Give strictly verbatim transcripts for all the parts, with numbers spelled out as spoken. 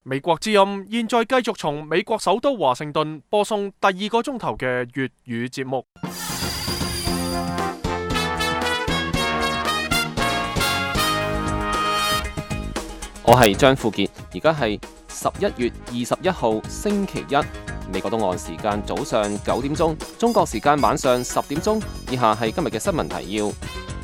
美國之音現在繼續從美國首都華盛頓播送第二個鐘頭嘅粵語節目。 我係張富傑，而家係十一月二十一號星期一，美國東岸時間早上九點鐘，中國時間晚上十點鐘。以下係今日嘅新聞提要。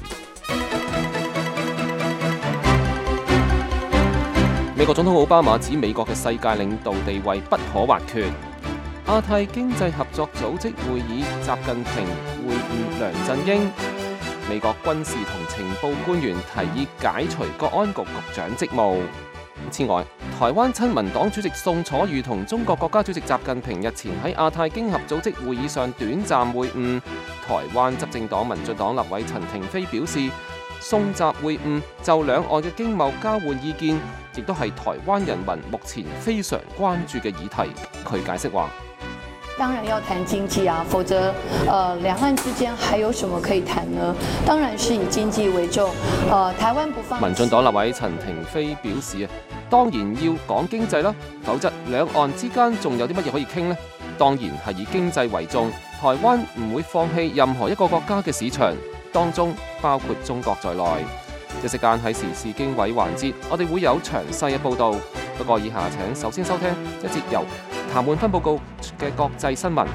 美國總統奧巴馬指美國嘅世界領導地位不可或缺。亞太經濟合作組織會議，習近平會晤梁振英。美國軍事同情報官員提議解除國安局局長職務。此外，台灣親民黨主席宋楚瑜同中國國家主席習近平日前喺亞太經合組織會議上短暫會晤。台灣執政黨民進黨立委陳亭妃表示，宋習會晤就兩岸嘅經貿交換意見，亦都係台灣人民目前非常關注嘅議題。佢解釋話： 當然要談經濟啊，否則，呃，兩岸之間還有什麼可以談呢？當然是以經濟為重，呃，台灣不放棄。 民進黨立委陳亭妃表示啊，當然要講經濟啦，否則兩岸之間仲有啲乜嘢可以傾呢？當然係以經濟為重，台灣唔會放棄任何一個國家嘅市場，當中包括中國在內。一時間喺時事經緯環節，我哋會有詳細嘅報導。不過以下請首先收聽一節由譚滿芬報告嘅國際新聞。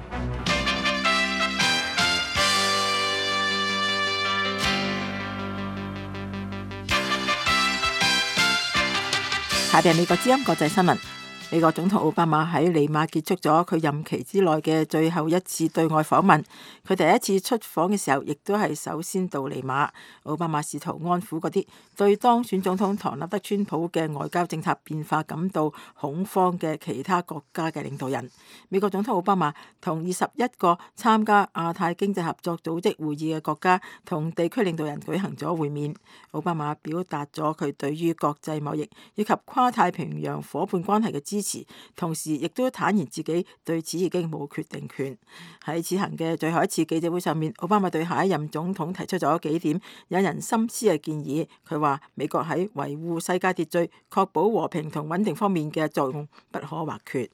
下邊係美國之音國際新聞。美國總統奧巴馬喺利馬結束咗佢任期之內嘅最後一次對外訪問。佢第一次出訪嘅時候，亦都係首先到利馬。奧巴馬試圖安撫嗰啲對當選總統唐納德川普嘅外交政策變化感到恐慌嘅其他國家嘅領導人。美國總統奧巴馬同二十一個參加亞太經濟合作組織會議嘅國家同地區領導人舉行咗會面。奧巴馬表達咗佢對於國際貿易以及跨太平洋夥伴關係嘅支持，同時亦都坦言自己對此已經冇決定權。喺此行嘅最後一次記者會上面，奧巴馬對下一任總統提出咗幾點引人深思嘅建議。佢話美國喺維護世界秩序、確保和平同穩定方面嘅作用不可或缺。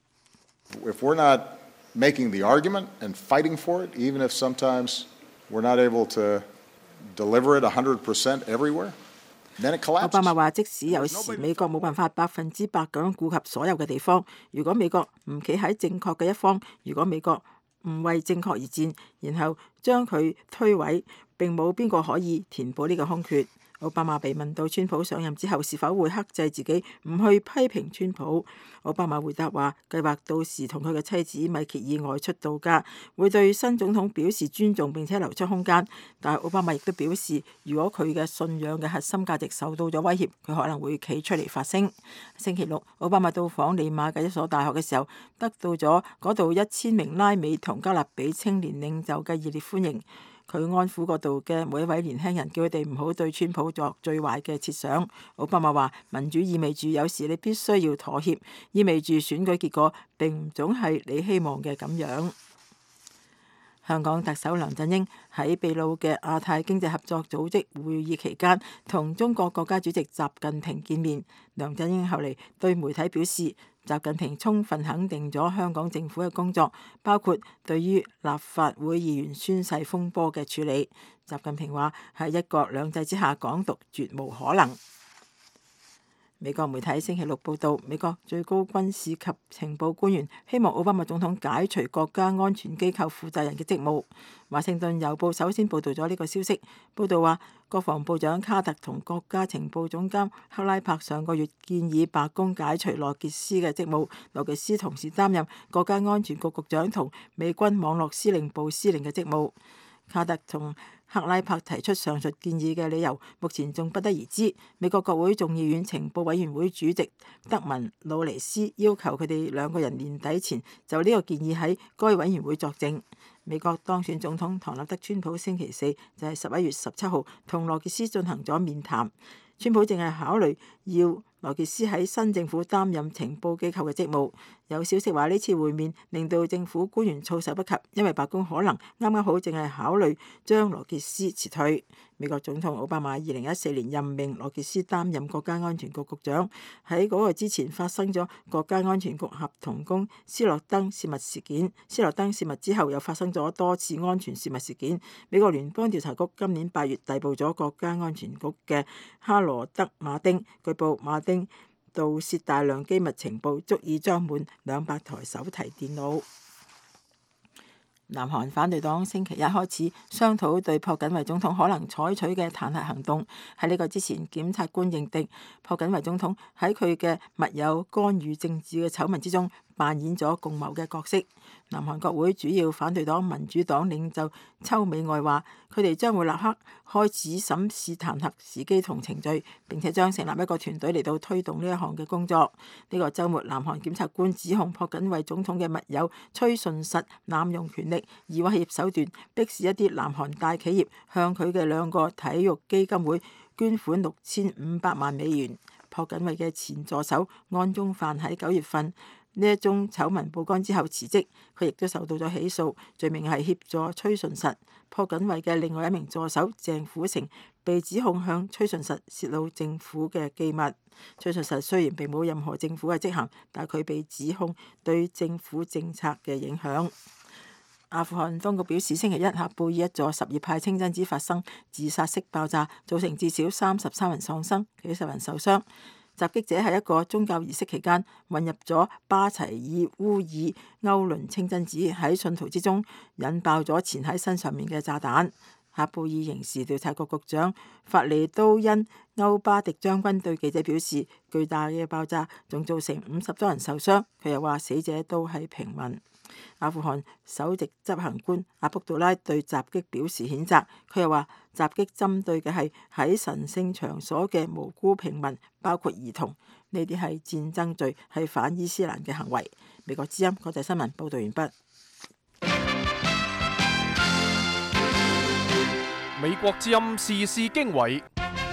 If we're not making the argument and fighting for it, even if sometimes we're not able to deliver it one hundred percent everywhere, then it collapses. 奧巴馬話：即使有時美國冇辦法百分之百咁顧及所有嘅地方，如果美國唔企喺正確嘅一方，如果美國唔為正確而戰，然後將佢推諉，並冇邊個可以填補呢個空缺。奧巴馬被問到川普上任之後是否會克制自己唔去批評川普，奧巴馬回答話：計劃到時同佢嘅妻子米歇爾外出度假，會對新總統表示尊重並且留出空間。但係奧巴馬亦都表示，如果佢嘅信仰嘅核心價值受到咗威脅，佢可能會企出嚟發聲。星期六，奧巴馬到訪利馬嘅一所大學嘅時候，得到咗嗰度一千名拉美同加勒比青年領袖嘅熱烈歡迎。佢安撫嗰度嘅每一位年輕人，叫佢哋唔好對川普作最壞嘅設想。奧巴馬話：民主意味住有時你必須要妥協，意味住選舉結果並唔總係你希望嘅咁樣。香港特首梁振英喺秘魯嘅亞太經濟合作組織會議期間，同中國國家主席習近平見面。梁振英後嚟對媒體表示，習近平充分肯定咗香港政府嘅工作，包括對於立法會議員宣誓風波嘅處理。習近平話：喺一國兩制之下，港獨絕無可能。美國媒體星期六報道，美國最高軍事及情報官員希望奧巴馬總統解除國家安全機構負責人嘅職務。華盛頓郵報首先報道咗呢個消息，報道話國防部長卡特同國家情報總監克拉柏上個月建議白宮解除羅傑斯嘅職務。羅傑斯同時擔任國家安全局局長同美軍網絡司令部司令嘅職務。卡特同克拉柏提出上述建議嘅理由，目前仲不得而知。美國國會眾議院情報委員會主席德文魯尼斯要求佢哋兩個人年底前就呢個建議喺該委員會作證。美國當選總統唐納德川普星期四就係十一月十七號同羅傑斯進行咗面談。川普正係考慮要羅傑斯喺新政府擔任情報機構嘅職務。有消息話呢次會面令到政府官員措手不及，因為白宮可能啱啱好正係考慮將羅傑斯辭退。 美國總統奧巴馬二零一四年任命羅傑斯擔任國家安全局局長，喺嗰個之前發生咗國家安全局合同工斯諾登泄密事件，斯諾登泄密之後又發生咗多次安全泄密事件。美國聯邦調查局今年八月逮捕咗國家安全局嘅哈羅德馬丁，據報馬丁盜竊大量機密情報，足以裝滿兩百台手提電腦。南韓反對黨星期一開始商討對朴槿惠總統可能採取嘅彈劾行動。喺呢個之前，檢察官認定朴槿惠總統喺佢嘅密友干預政治嘅醜聞之中扮演咗共謀嘅角色。南韓國會主要反對黨民主黨領袖秋美愛話，佢哋將會立刻開始審視彈劾時機同程序，並且將成立一個團隊嚟到推動呢一項嘅工作。呢、這個週末，南韓檢察官指控朴槿惠總統嘅密友崔順實濫用權力，以威脅手段迫使一啲南韓大企業向佢嘅兩個體育基金會捐款六千五百萬美元。朴槿惠嘅前助手安宗範喺九月份呢一宗醜聞曝光之後辭職，佢亦都受到咗起訴，罪名係協助崔順實。朴槿惠嘅另外一名助手鄭虎成被指控向崔順實泄露政府嘅機密。崔順實雖然並冇任何政府嘅職銜，但佢被指控對政府政策嘅影響。阿富汗當局表示，星期一喀布爾一座什葉派清真寺發生自殺式爆炸，造成至少三十三人喪生，幾十人受傷。襲擊者喺一個宗教儀式期間混入咗巴齊爾烏爾歐倫清真寺，喺信徒之中引爆咗纏喺身上面嘅炸彈。喀布爾刑事調查局局長法利都恩歐巴迪將軍對記者表示，巨大嘅爆炸仲造成五十多人受傷。佢又話死者都係平民。阿富汗首席執行官阿卜杜拉對襲擊表示譴責，佢又話襲擊針對嘅係喺神聖場所嘅無辜平民，包括兒童，呢啲係戰爭罪，係反伊斯蘭嘅行為。美國之音國際新聞報道完畢。 美國之音時事經緯，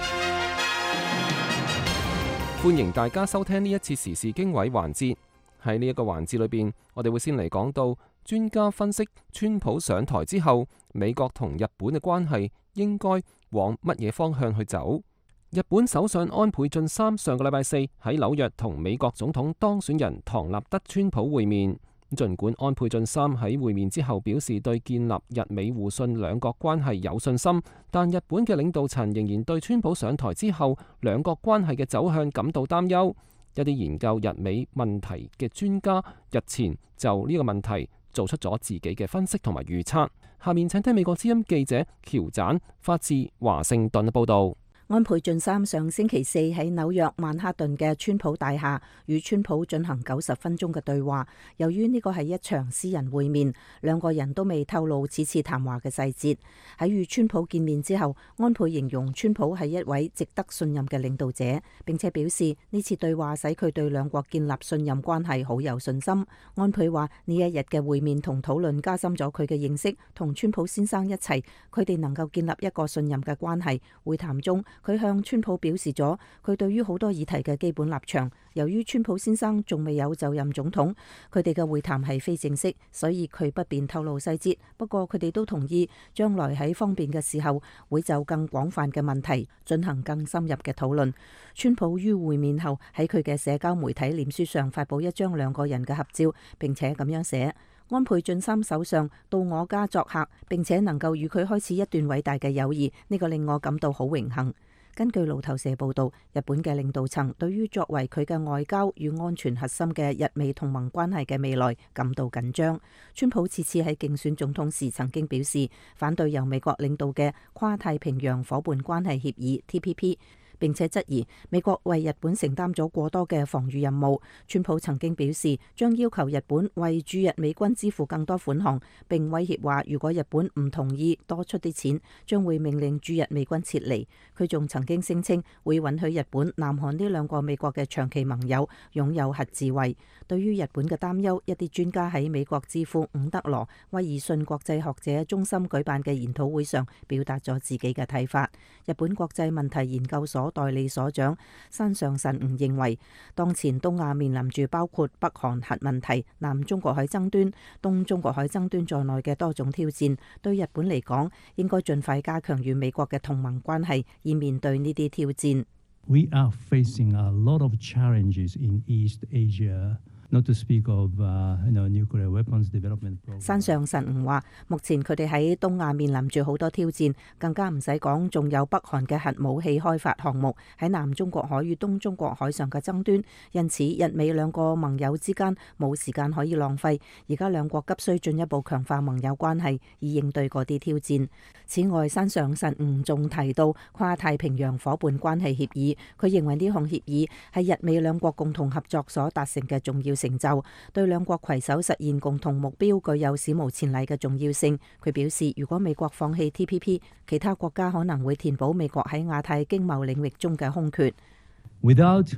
歡迎大家收聽呢一次時事經緯環節。喺呢一個環節裏邊，我哋會先嚟講到專家分析川普上台之後，美國同日本嘅關係應該往乜嘢方向去走。日本首相安倍晉三上個禮拜四喺紐約同美國總統當選人唐納德川普會面。儘管安倍晉三喺會面之後表示對建立日美互信兩國關係有信心，但日本嘅領導層仍然對川普上台之後兩國關係嘅走向感到擔憂。一啲研究日美問題嘅專家日前就呢個問題做出咗自己嘅分析同埋預測。下面請聽美國之音記者喬盞發自華盛頓嘅報導。 安倍晉三上星期四喺紐約曼哈頓嘅川普大廈與川普進行九十分鐘嘅對話。由於呢個係一場私人會面，兩個人都未透露此次談話嘅細節。喺與川普見面之後，安倍形容川普係一位值得信任嘅領導者，並且表示呢次對話使佢對兩國建立信任關係好有信心。安倍話呢一日嘅會面同討論加深咗佢嘅認識，同川普先生一齊，佢哋能夠建立一個信任嘅關係。會談中，佢向川普表示咗佢對於好多議題嘅基本立場。由於川普先生仲未有就任總統，佢哋嘅會談係非正式，所以佢不便透露細節。不過佢哋都同意將來喺方便嘅時候會就更廣泛嘅問題進行更深入嘅討論。川普於會面後喺佢嘅社交媒體臉書上發布一張兩個人嘅合照，並且咁樣寫：安倍晉三首相到我家作客，並且能夠與佢開始一段偉大嘅友誼，呢個令我感到好榮幸。根據路透社報道，日本嘅領導層對於作為佢嘅外交與安全核心嘅日美同盟關係嘅未來感到緊張。川普次次喺競選總統時曾經表示反對由美國領導嘅跨太平洋夥伴關係協議 T P P，並且質疑美國為日本承擔咗過多嘅防禦任務。川普曾經表示將要求日本為駐日美軍支付更多款項，並威脅話如果日本唔同意多出啲錢，將會命令駐日美軍撤離。佢仲曾經聲稱會允許日本、南韓呢兩個美國嘅長期盟友擁有核自衛。對於日本嘅擔憂，一啲專家喺美國智庫伍德羅威爾遜國際學者中心舉辦嘅研討會上表達咗自己嘅睇法。日本國際問題研究所所代理所長山上慎吾認為，當前東亞面臨住包括北韓核問題、南中國海爭端、東中國海爭端在內嘅多種挑戰，對日本嚟講，應該盡快加強與美國嘅同盟關係，以面對呢啲挑戰。 We are facing a lot of challenges in East Asia. Not to speak of, uh, you know, nuclear weapons development program. 山上慎吾話：目前佢哋喺東亞面臨住好多挑戰，更加唔使講，仲有北韓嘅核武器開發項目，喺南中國海與東中國海上嘅爭端。因此，日美兩個盟友之間冇時間可以浪費，而家兩國急需進一步強化盟友關係，以應對嗰啲挑戰。此外，山上慎吾仲提到跨太平洋夥伴關係協議，佢認為呢項協議係日美兩國共同合作所達成嘅重要成就，對兩國攜手實現共同目標具有史無前例嘅重要性。佢表示，如果美國放棄 T P P， 其他國家可能會填補美國喺亞太經貿領域中嘅空缺。 Without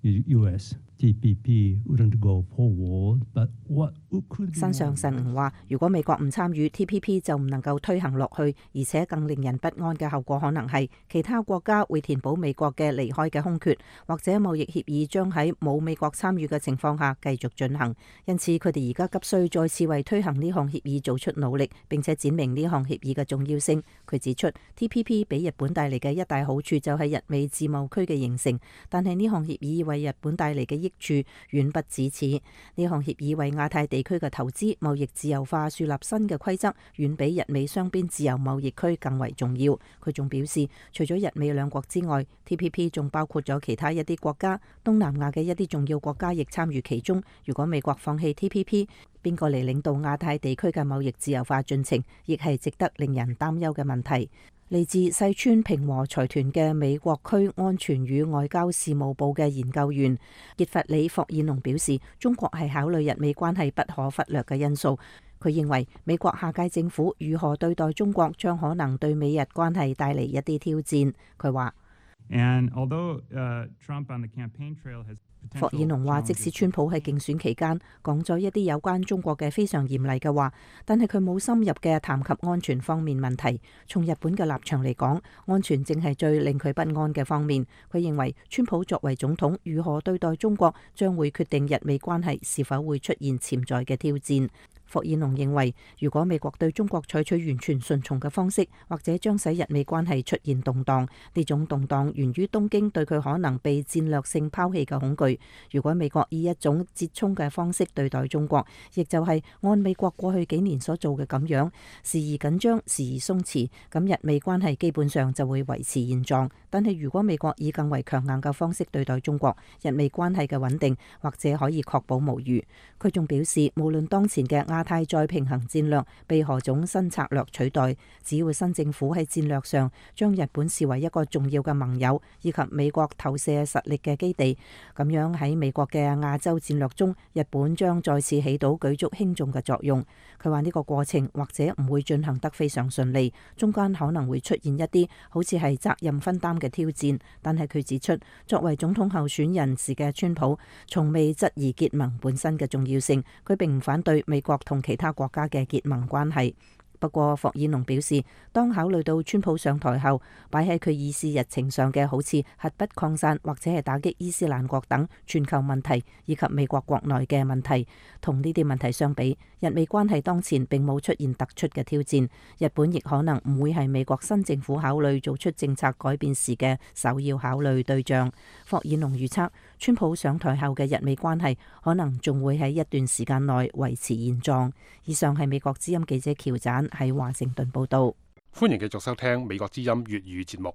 U S T P P wouldn't go forward, but what could be... 山上慎吾話：如果美國唔參與 T P P， 就唔能夠推行落去，而且更令人不安嘅後果可能係其他國家會填補美國嘅離開嘅空缺，或者貿易協議將喺冇美國參與嘅情況下繼續進行。因此，佢哋而家急需再次為推行呢項協議做出努力，並且展明呢項協議嘅重要性。佢指出 T P P 俾日本帶嚟嘅一大好處就係日美自貿區嘅形成，但係呢項協議為日本帶嚟嘅益處遠不止此。呢項協議為亞太地區嘅投資貿易自由化樹立新嘅規則，遠比日美雙邊自由貿易區更為重要。佢仲表示，除咗日美兩國之外， T P P 仲包括咗其他一啲國家，東南亞嘅一啲重要國家亦參與其中。如果美國放棄 T P P， 邊個嚟領導亞太地區嘅貿易自由化進程，亦係值得令人擔憂嘅問題。嚟自世川平和財團嘅美國區安全與外交事務部嘅研究員傑弗里霍爾農表示，中國係考慮日美關係不可忽略嘅因素。佢認為美國下屆政府如何對待中國，將可能對美日關係帶嚟一啲挑戰。佢話。 And although, uh, Trump on the campaign trail has 霍爾農話，即使川普喺競選期間講咗一啲有關中國嘅非常嚴厲嘅話，但係佢冇深入嘅談及安全方面問題。從日本嘅立場嚟講，安全正係最令佢不安嘅方面。佢認為川普作為總統如何對待中國，將會決定日美關係是否會出現潛在嘅挑戰。霍爾農認為，如果美國對中國採取完全順從嘅方式，或者將使日美關係出現動盪。呢種動盪源於東京對佢可能被戰略性拋棄嘅恐懼。如果美國以一種折衷嘅方式對待中國，亦就係按美國過去幾年所做嘅咁樣，時而緊張，時而鬆弛，咁日美關係基本上就會維持現狀。但係如果美國以更為強硬嘅方式對待中國，日美關係嘅穩定或者可以確保無虞。佢仲表示，無論當前嘅亞太再平衡戰略被何種新策略取代，只要新政府喺戰略上將日本視為一個重要嘅盟友，以及美國投射實力嘅基地，咁樣喺美國嘅亞洲戰略中，日本將再次起到舉足輕重嘅作用。佢話呢個過程或者唔會進行得非常順利，中間可能會出現一啲好似係責任分擔嘅挑戰，但係佢指出，作為總統候選人時嘅川普從未質疑結盟本身嘅重要性，佢並唔反對美國同其他國家嘅結盟關係。不過霍爾農表示，當考慮到川普上台後擺喺佢議事日程上嘅好似核不擴散或者係打擊伊斯蘭國等全球問題，以及美國國內嘅問題，同呢啲問題相比，日美關係當前並冇出現突出嘅挑戰，日本亦可能唔會係美國新政府考慮做出政策改變時嘅首要考慮對象。霍爾農預測，川普上台後嘅日美關係可能仲會喺一段時間內維持現狀。以上係美國之音記者喬盞喺華盛頓報道。 歡迎繼續收聽美國之音粵語節目。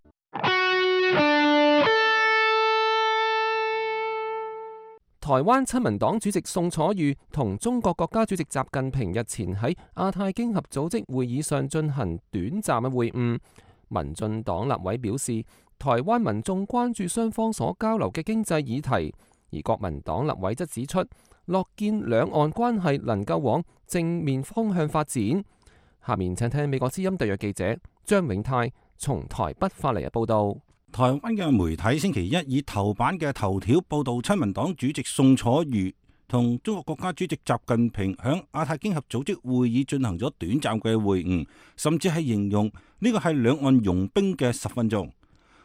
台灣親民黨主席宋楚瑜同中國國家主席習近平日前喺亞太經合組織會議上進行短暫嘅會晤。民進黨立委表示，台灣民眾關注雙方所交流嘅經濟議題，而國民黨立委則指出，樂見兩岸關係能夠往正面方向發展。下面請聽美國之音特約記者張永泰從台北發嚟嘅報道。 台灣嘅媒體星期一以頭版嘅頭條報道，親民黨主席宋楚瑜同中國國家主席習近平響亞太經合組織會議進行咗短暫嘅會晤，甚至係形容呢個係兩岸融冰嘅十分鐘。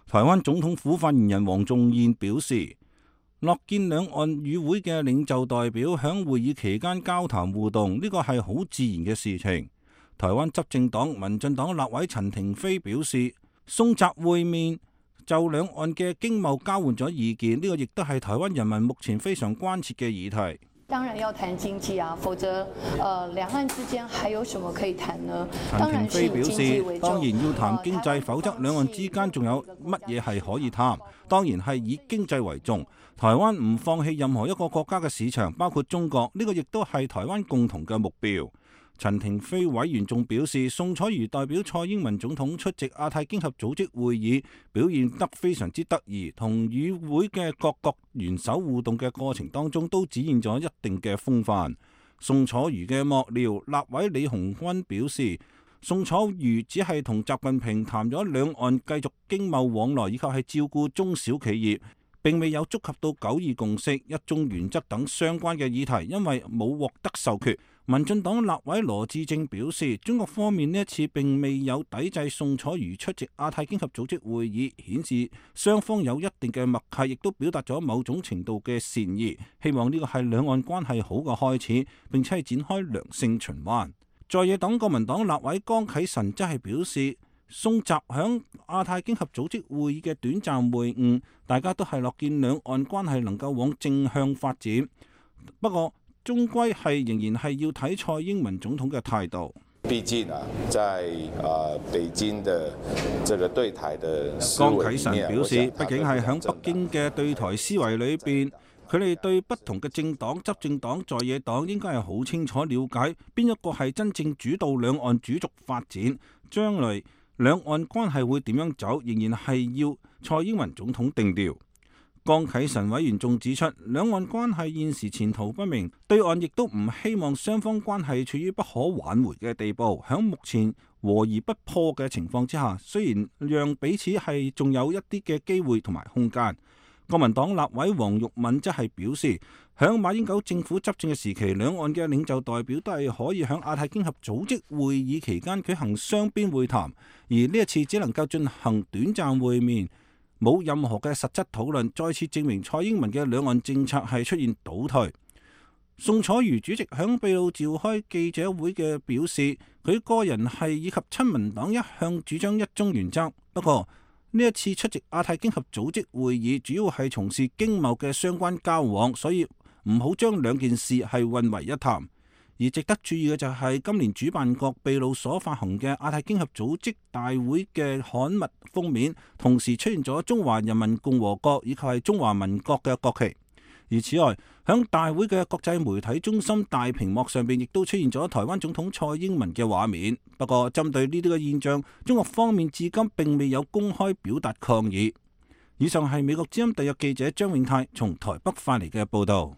台灣總統府發言人黃仲彥表示，樂見兩岸與會嘅領袖代表響會議期間交談互動，呢個係好自然嘅事情。台灣執政黨民進黨立委陳亭妃表示，宋習會面就兩岸嘅經貿交換咗意見，呢個亦都係台灣人民目前非常關切嘅議題。 當然要談經濟啊，否則，呃，兩岸之間還有什麼可以談呢？ 陳亭妃表示，當然要談經濟，否則兩岸之間仲有乜嘢係可以談？當然係以經濟為重。台灣唔放棄任何一個國家嘅市場，包括中國，呢個亦都係台灣共同嘅目標。陳亭妃委員仲表示，宋楚瑜代表蔡英文總統出席亞太經合組織會議，表現得非常之得意，同與會嘅各國元首互動嘅過程當中，都展現咗一定嘅風範。宋楚瑜嘅幕僚立委李鴻鈞表示，宋楚瑜只係同習近平談咗兩岸繼續經貿往來，以及係照顧中小企業，並未有觸及到九二共識、一中原則等相關嘅議題，因為冇獲得授權。民進黨立委羅致政表示，中國方面呢一次並未有抵制宋楚瑜出席亞太經合組織會議，顯示雙方有一定嘅默契，亦都表達咗某種程度嘅善意，希望呢個係兩岸關係好嘅開始，並且係展開良性循環。在野黨國民黨立委江啟臣則係表示，宋習響亞太經合組織會議嘅短暫會晤，大家都係樂見兩岸關係能夠往正向發展，不過終歸係仍然係要睇蔡英文總統嘅態度。 畢竟啊，在啊北京的這個對台的江啟臣表示，畢竟係響北京嘅對台思維裏邊，佢哋對不同嘅政黨、執政黨、在野黨應該係好清楚了解邊一個係真正主導兩岸主軸發展，將來兩岸關係會點樣走，仍然係要蔡英文總統定調。江啟臣委員仲指出，兩岸關係現時前途不明，對岸亦都唔希望雙方關係處於不可挽回嘅地步。響目前和而不破嘅情況之下，雖然讓彼此係仲有一啲嘅機會同埋空間。國民黨立委黃玉敏則係表示，響馬英九政府執政嘅時期，兩岸嘅領袖代表都係可以響亞太經合組織會議期間舉行雙邊會談，而呢一次只能夠進行短暫會面，冇任何嘅實質討論，再次證明蔡英文嘅兩岸政策係出現倒退。宋楚瑜主席響秘魯召開記者會嘅表示，佢個人係以及親民黨一向主張一中原則，不過呢一次出席亞太經合組織會議，主要係從事經貿嘅相關交往，所以唔好將兩件事係混為一談。而值得注意嘅就係今年主辦國秘魯所發行嘅亞太經合組織大會嘅刊物封面，同時出現咗中華人民共和國以及係中華民國嘅國旗。而此外，響大會嘅國際媒體中心大屏幕上邊，亦都出現咗台灣總統蔡英文嘅畫面。不過，針對呢啲嘅現象，中國方面至今並未有公開表達抗議。以上係美國之音特約記者張永泰從台北發嚟嘅報導。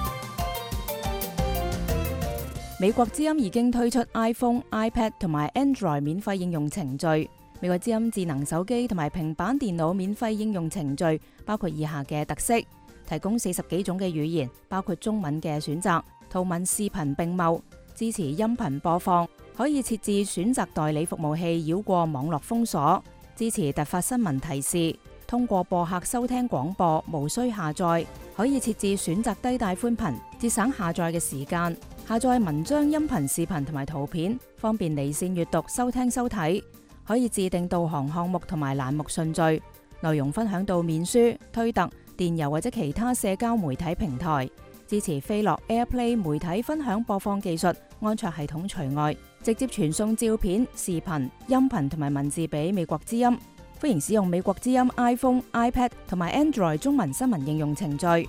美國之音已經推出 iPhone、iPad 同埋 Android 免費應用程序。美國之音智能手機同埋平板電腦免費應用程序包括以下嘅特色：提供四十幾種嘅語言，包括中文嘅選擇，圖文視頻並茂，支持音頻播放，可以設置選擇代理服務器繞過網絡封鎖，支持突發新聞提示，通過播客收聽廣播，無需下載，可以設置選擇低帶寬頻，節省下載嘅時間。下載文章、音頻、視頻同埋圖片，方便離線閱讀、收聽收睇。可以自定導航項目同埋欄目順序，內容分享到面書、推特、電郵或者其他社交媒體平台。支持飛樂 AirPlay 媒體分享播放技術，安卓系統除外。直接傳送照片、視頻、音頻同埋文字俾美國之音。歡迎使用美國之音 iPhone、iPad 同埋 Android 中文新聞應用程序。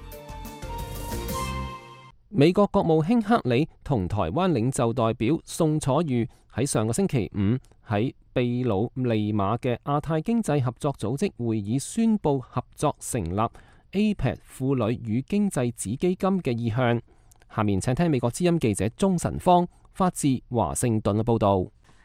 美國國務卿克里同台灣領袖代表宋楚瑜喺上個星期五喺秘魯利馬嘅亞太經濟合作組織會議宣布合作成立 A P E C 婦女與經濟子基金嘅意向。下面請聽美國之音記者鍾晨芳發自華盛頓嘅報道。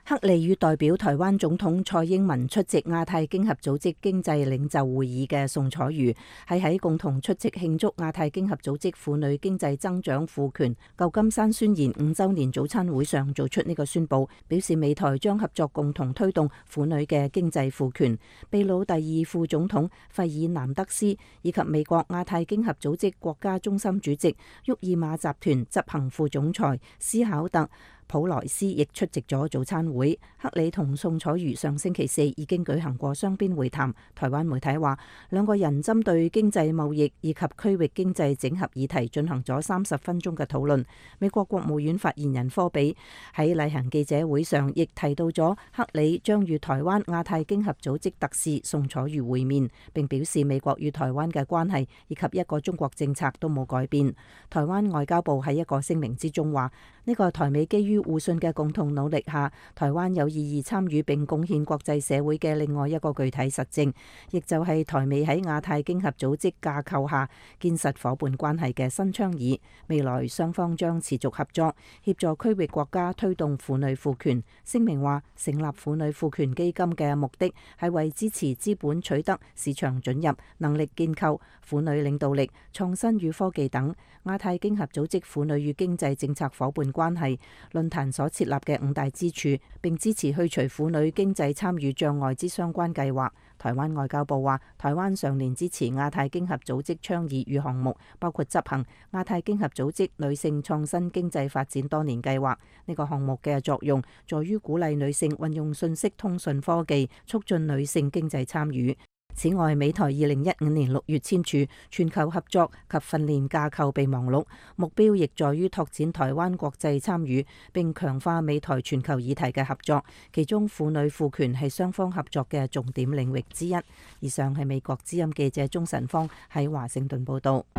克里與代表台灣總統蔡英文出席亞太經合組織經濟領袖會議嘅宋楚瑜，係喺共同出席慶祝亞太經合組織婦女經濟增長賦權舊金山宣言五週年早餐會上做出呢個宣佈，表示美台將合作共同推動婦女嘅經濟賦權。秘魯第二副總統費爾南德斯以及美國亞太經合組織國家中心主席沃爾瑪集團執行副總裁斯考特普萊斯亦出席咗早餐會。克里同宋楚瑜上星期四已經舉行過雙邊會談。台灣媒體話，兩個人針對經濟貿易以及區域經濟整合議題進行咗三十分鐘嘅討論。美國國務院發言人科比喺例行記者會上亦提到咗克里將與台灣亞太經合組織特使宋楚瑜會面，並表示美國與台灣嘅關係以及一個中國政策都冇改變。台灣外交部喺一個聲明之中話，呢個台美基於互信嘅共同努力下，台灣有意義參與並貢獻國際社會嘅另外一個具體實證，亦就係台美喺亞太經合組織架構下堅實夥伴關係嘅新倡議。未來雙方將持續合作，協助區域國家推動婦女賦權。聲明話，成立婦女賦權基金嘅目的係為支持資本取得、市場准入、能力建構、婦女領導力、創新與科技等亞太經合組織婦女與經濟政策夥伴關係論壇所設立嘅五大支柱，並支持去除婦女經濟參與障礙之相關計劃。台灣外交部話，台灣上年支持亞太經合組織倡議與項目，包括執行亞太經合組織女性創新經濟發展多年計劃。呢個項目嘅作用在於鼓勵女性運用信息通訊科技，促進女性經濟參與。此外，美台二零一五年六月簽署全球合作及訓練架構備忘錄，目標亦在於拓展台灣國際參與，並強化美台全球議題嘅合作。其中，婦女賦權係雙方合作嘅重點領域之一。以上係美國之音記者鍾晨芳喺華盛頓報導。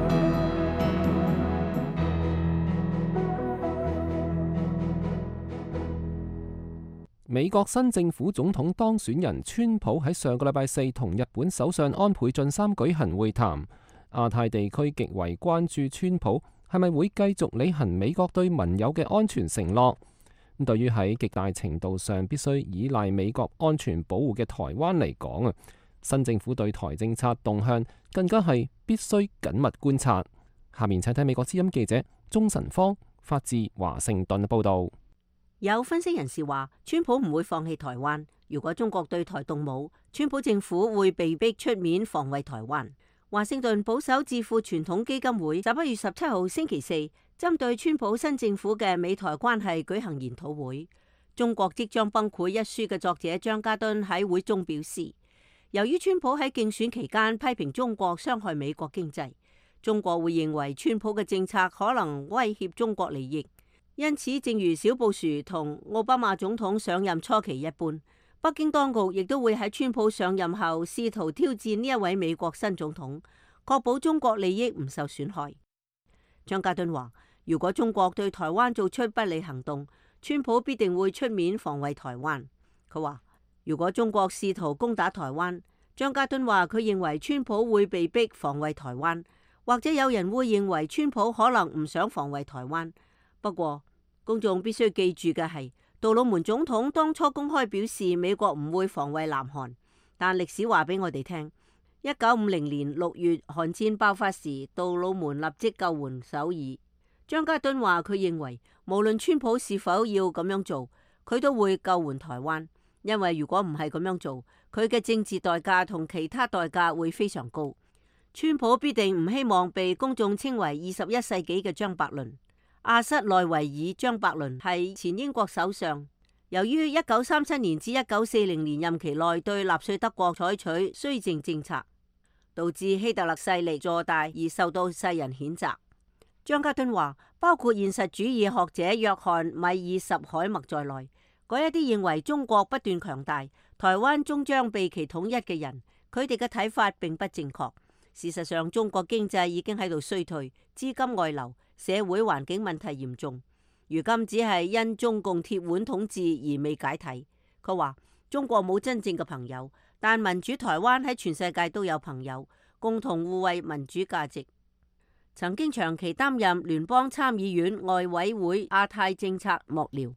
美國新政府總統當選人川普喺上個禮拜四同日本首相安倍晉三舉行會談。亞太地區極為關注川普係咪會繼續履行美國對盟友嘅安全承諾。咁對於喺極大程度上必須依賴美國安全保護嘅台灣嚟講啊，新政府對台政策動向更加係必須緊密觀察。下面請睇美國之音記者鍾晨芳發自華盛頓報導。 有分析人士話，川普唔會放棄台灣。如果中國對台動武，川普政府會被逼出面防衛台灣。華盛頓保守智庫傳統基金會十一月十七號星期四針對川普新政府嘅美台關係舉行研討會。《中國即將崩潰》一書嘅作者張家敦喺會中表示，由於川普喺競選期間批評中國傷害美國經濟，中國會認為川普嘅政策可能威脅中國利益。因此，正如小布殊同奧巴馬總統上任初期一般，北京當局亦都會喺川普上任後試圖挑戰呢一位美國新總統，確保中國利益唔受損害。張家敦話，如果中國對台灣做出不利行動，川普必定會出面防衛台灣。佢話，如果中國試圖攻打台灣，張家敦話佢認為川普會被逼防衛台灣，或者有人會認為川普可能唔想防衛台灣。不過，公眾必須記住嘅係，杜魯門總統當初公開表示美國唔會防衛南韓，但歷史話俾我哋聽，一九五零年六月韓戰爆發時，杜魯門立即救援首爾。張家敦話佢認為，無論川普是否要咁樣做，佢都會救援台灣，因為如果唔係咁樣做，佢嘅政治代價同其他代價會非常高。川普必定唔希望被公眾稱為二十一世紀嘅張伯倫。阿瑟內維爾張伯倫係前英國首相，由於一九三七年至一九四零年任期內對納粹德國採取綏靖政策，導致希特勒勢力坐大而受到世人譴責。張家敦話，包括現實主義學者約翰米爾什海默在內，嗰一啲認為中國不斷強大，台灣終將被其統一嘅人，佢哋嘅睇法並不正確。事實上，中國經濟已經喺度衰退，資金外流，社會環境問題嚴重，如今只係因中共鐵腕統治而未解體。佢話，中國冇真正嘅朋友，但民主台灣喺全世界都有朋友，共同護衛民主價值。曾經長期擔任聯邦參議院外委會亞太政策幕僚，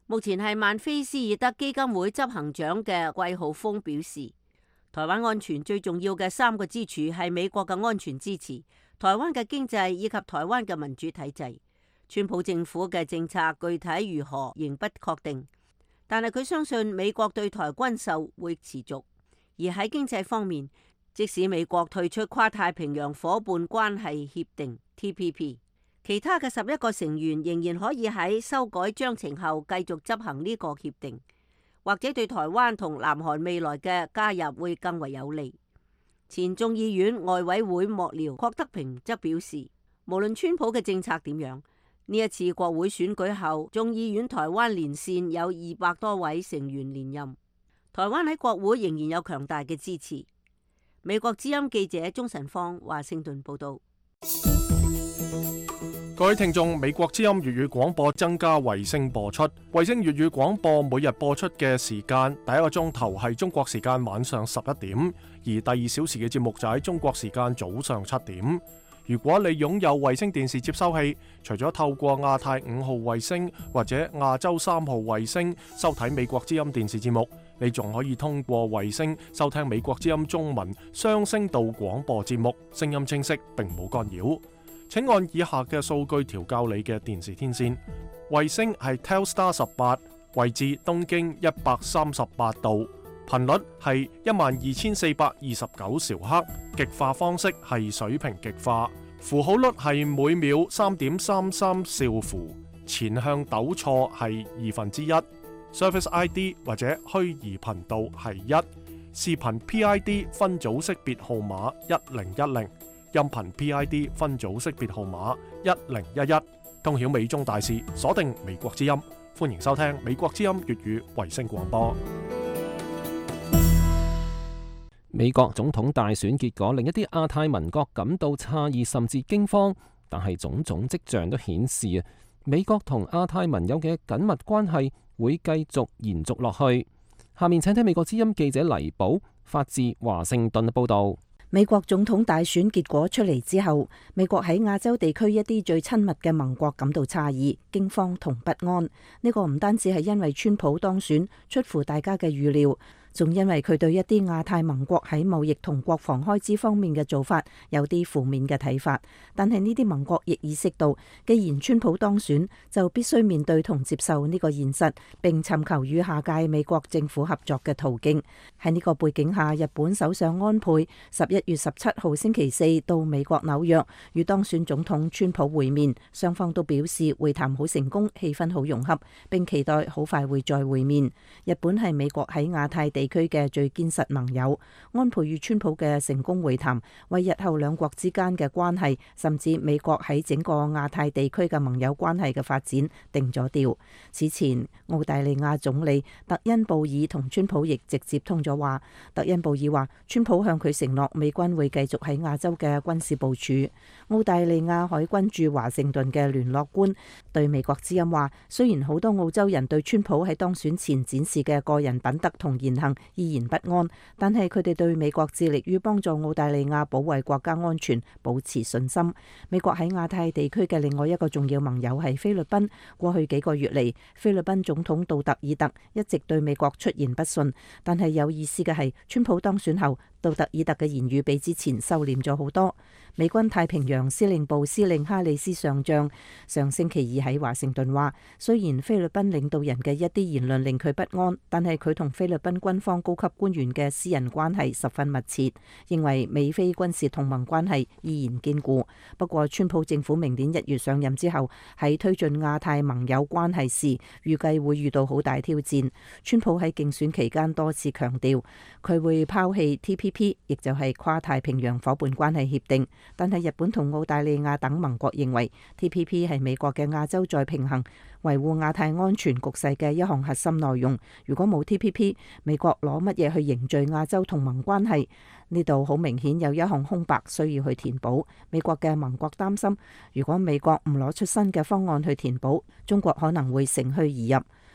目前係曼菲斯爾德基金會執行長嘅季浩峰表示，台灣安全最重要嘅三個支柱係美國嘅安全支持、台灣嘅經濟以及台灣嘅民主體制。川普政府嘅政策具體如何仍不確定，但係佢相信美國對台軍售會持續。而喺經濟方面，即使美國退出跨太平洋夥伴關係協定 T P P， 其他嘅十一個成員仍然可以喺修改章程後繼續執行呢個協定，或者對台灣同南韓未來嘅加入會更為有利。前眾議院外委會幕僚郭德平則表示，無論川普嘅政策點樣，呢一次國會選舉後，眾議院台灣連線有二百多位成員連任，台灣喺國會仍然有強大嘅支持。美國之音記者鍾晨芳華盛頓報道。 各位聽眾，美國之音粵語廣播增加衛星播出，衛星粵語廣播每日播出嘅時間，第一個鐘頭係中國時間晚上十一點，而第二小時嘅節目就喺中國時間早上七點。如果你擁有衛星電視接收器，除咗透過亞太五號衛星或者亞洲三號衛星收睇美國之音電視節目，你仲可以通過衛星收聽美國之音中文雙聲道廣播節目，聲音清晰並冇干擾。請按以下嘅數據調校你嘅電視天線。衛星係 Telstar 十八，位置東經一百三十八度，頻率係一萬二千四百二十九兆赫，極化方式係水平極化，符號率係每秒三點三三兆符，前向抖錯係二分之一，Service I D 或者虛擬頻道係一，視頻 P I D 分組識別號碼一零一零。音頻 P I D 分組識別號碼一零一一，通曉美中大事，鎖定美國之音，歡迎收聽美國之音粵語衛星廣播。 美國總統大選結果令一啲亞太盟國感到詫異甚至驚慌，但係種種跡象都顯示啊，美國同亞太盟友嘅緊密關係會繼續延續落去。下面請聽美國之音記者黎寶發自華盛頓嘅報道。 美國總統大選結果出嚟之後，美國喺亞洲地區一啲最親密嘅盟國感到詫異、驚慌同不安。呢個唔單止係因為川普當選出乎大家嘅預料，仲因為佢對一啲亞太盟國喺貿易同國防開支方面嘅做法有啲負面嘅睇法。但係呢啲盟國亦意識到，既然川普當選，就必須面對同接受呢個現實，並尋求與下屆美國政府合作嘅途徑。喺呢個背景下，日本首相安倍十一月十七號星期四到美國紐約與當選總統川普會面，雙方都表示會談好成功，氣氛好融洽，並期待好快會再會面。日本係美國喺亞太地區嘅最堅實盟友，安倍與川普嘅成功會談，為日後兩國之間嘅關係，甚至美國喺整個亞太地區嘅盟友關係嘅發展定咗調。此前，澳大利亞總理特恩布爾同川普亦直接通咗話。特恩布爾話，川普向佢承諾美軍會繼續喺亞洲嘅軍事部署。澳大利亞海軍駐華盛頓嘅聯絡官對美國之音話，雖然好多澳洲人對川普喺當選前展示嘅個人品德同言行依然不安，但係佢哋對美國致力於幫助澳大利亞保衛國家安全保持信心。美國喺亞太地區嘅另外一個重要盟友係菲律賓。過去幾個月嚟，菲律賓總統杜特爾特一直對美國出言不遜，但係有意思嘅係，川普當選後，杜特爾特嘅言語比之前收斂咗好多。美軍太平洋司令部司令哈里斯上將上星期二喺華盛頓話，雖然菲律賓領導人嘅一啲言論令佢不安，但係佢同菲律賓軍方高級官員嘅私人關係十分密切，認為美菲軍事同盟關係依然堅固。不過，川普政府明年一月上任之後，喺推進亞太盟友關係時，預計會遇到好大挑戰。川普喺競選期間多次強調，佢會拋棄 T P P， 亦就係跨太平洋夥伴關係協定。但係日本同澳大利亞等盟國認為 T P P 係美國嘅亞洲再平衡、維護亞太安全局勢嘅一項核心內容。如果冇 T P P， 美國攞乜嘢去凝聚亞洲同盟關係？呢度好明顯有一項空白需要去填補。美國嘅盟國擔心，如果美國唔攞出新嘅方案去填補，中國可能會乘虛而入。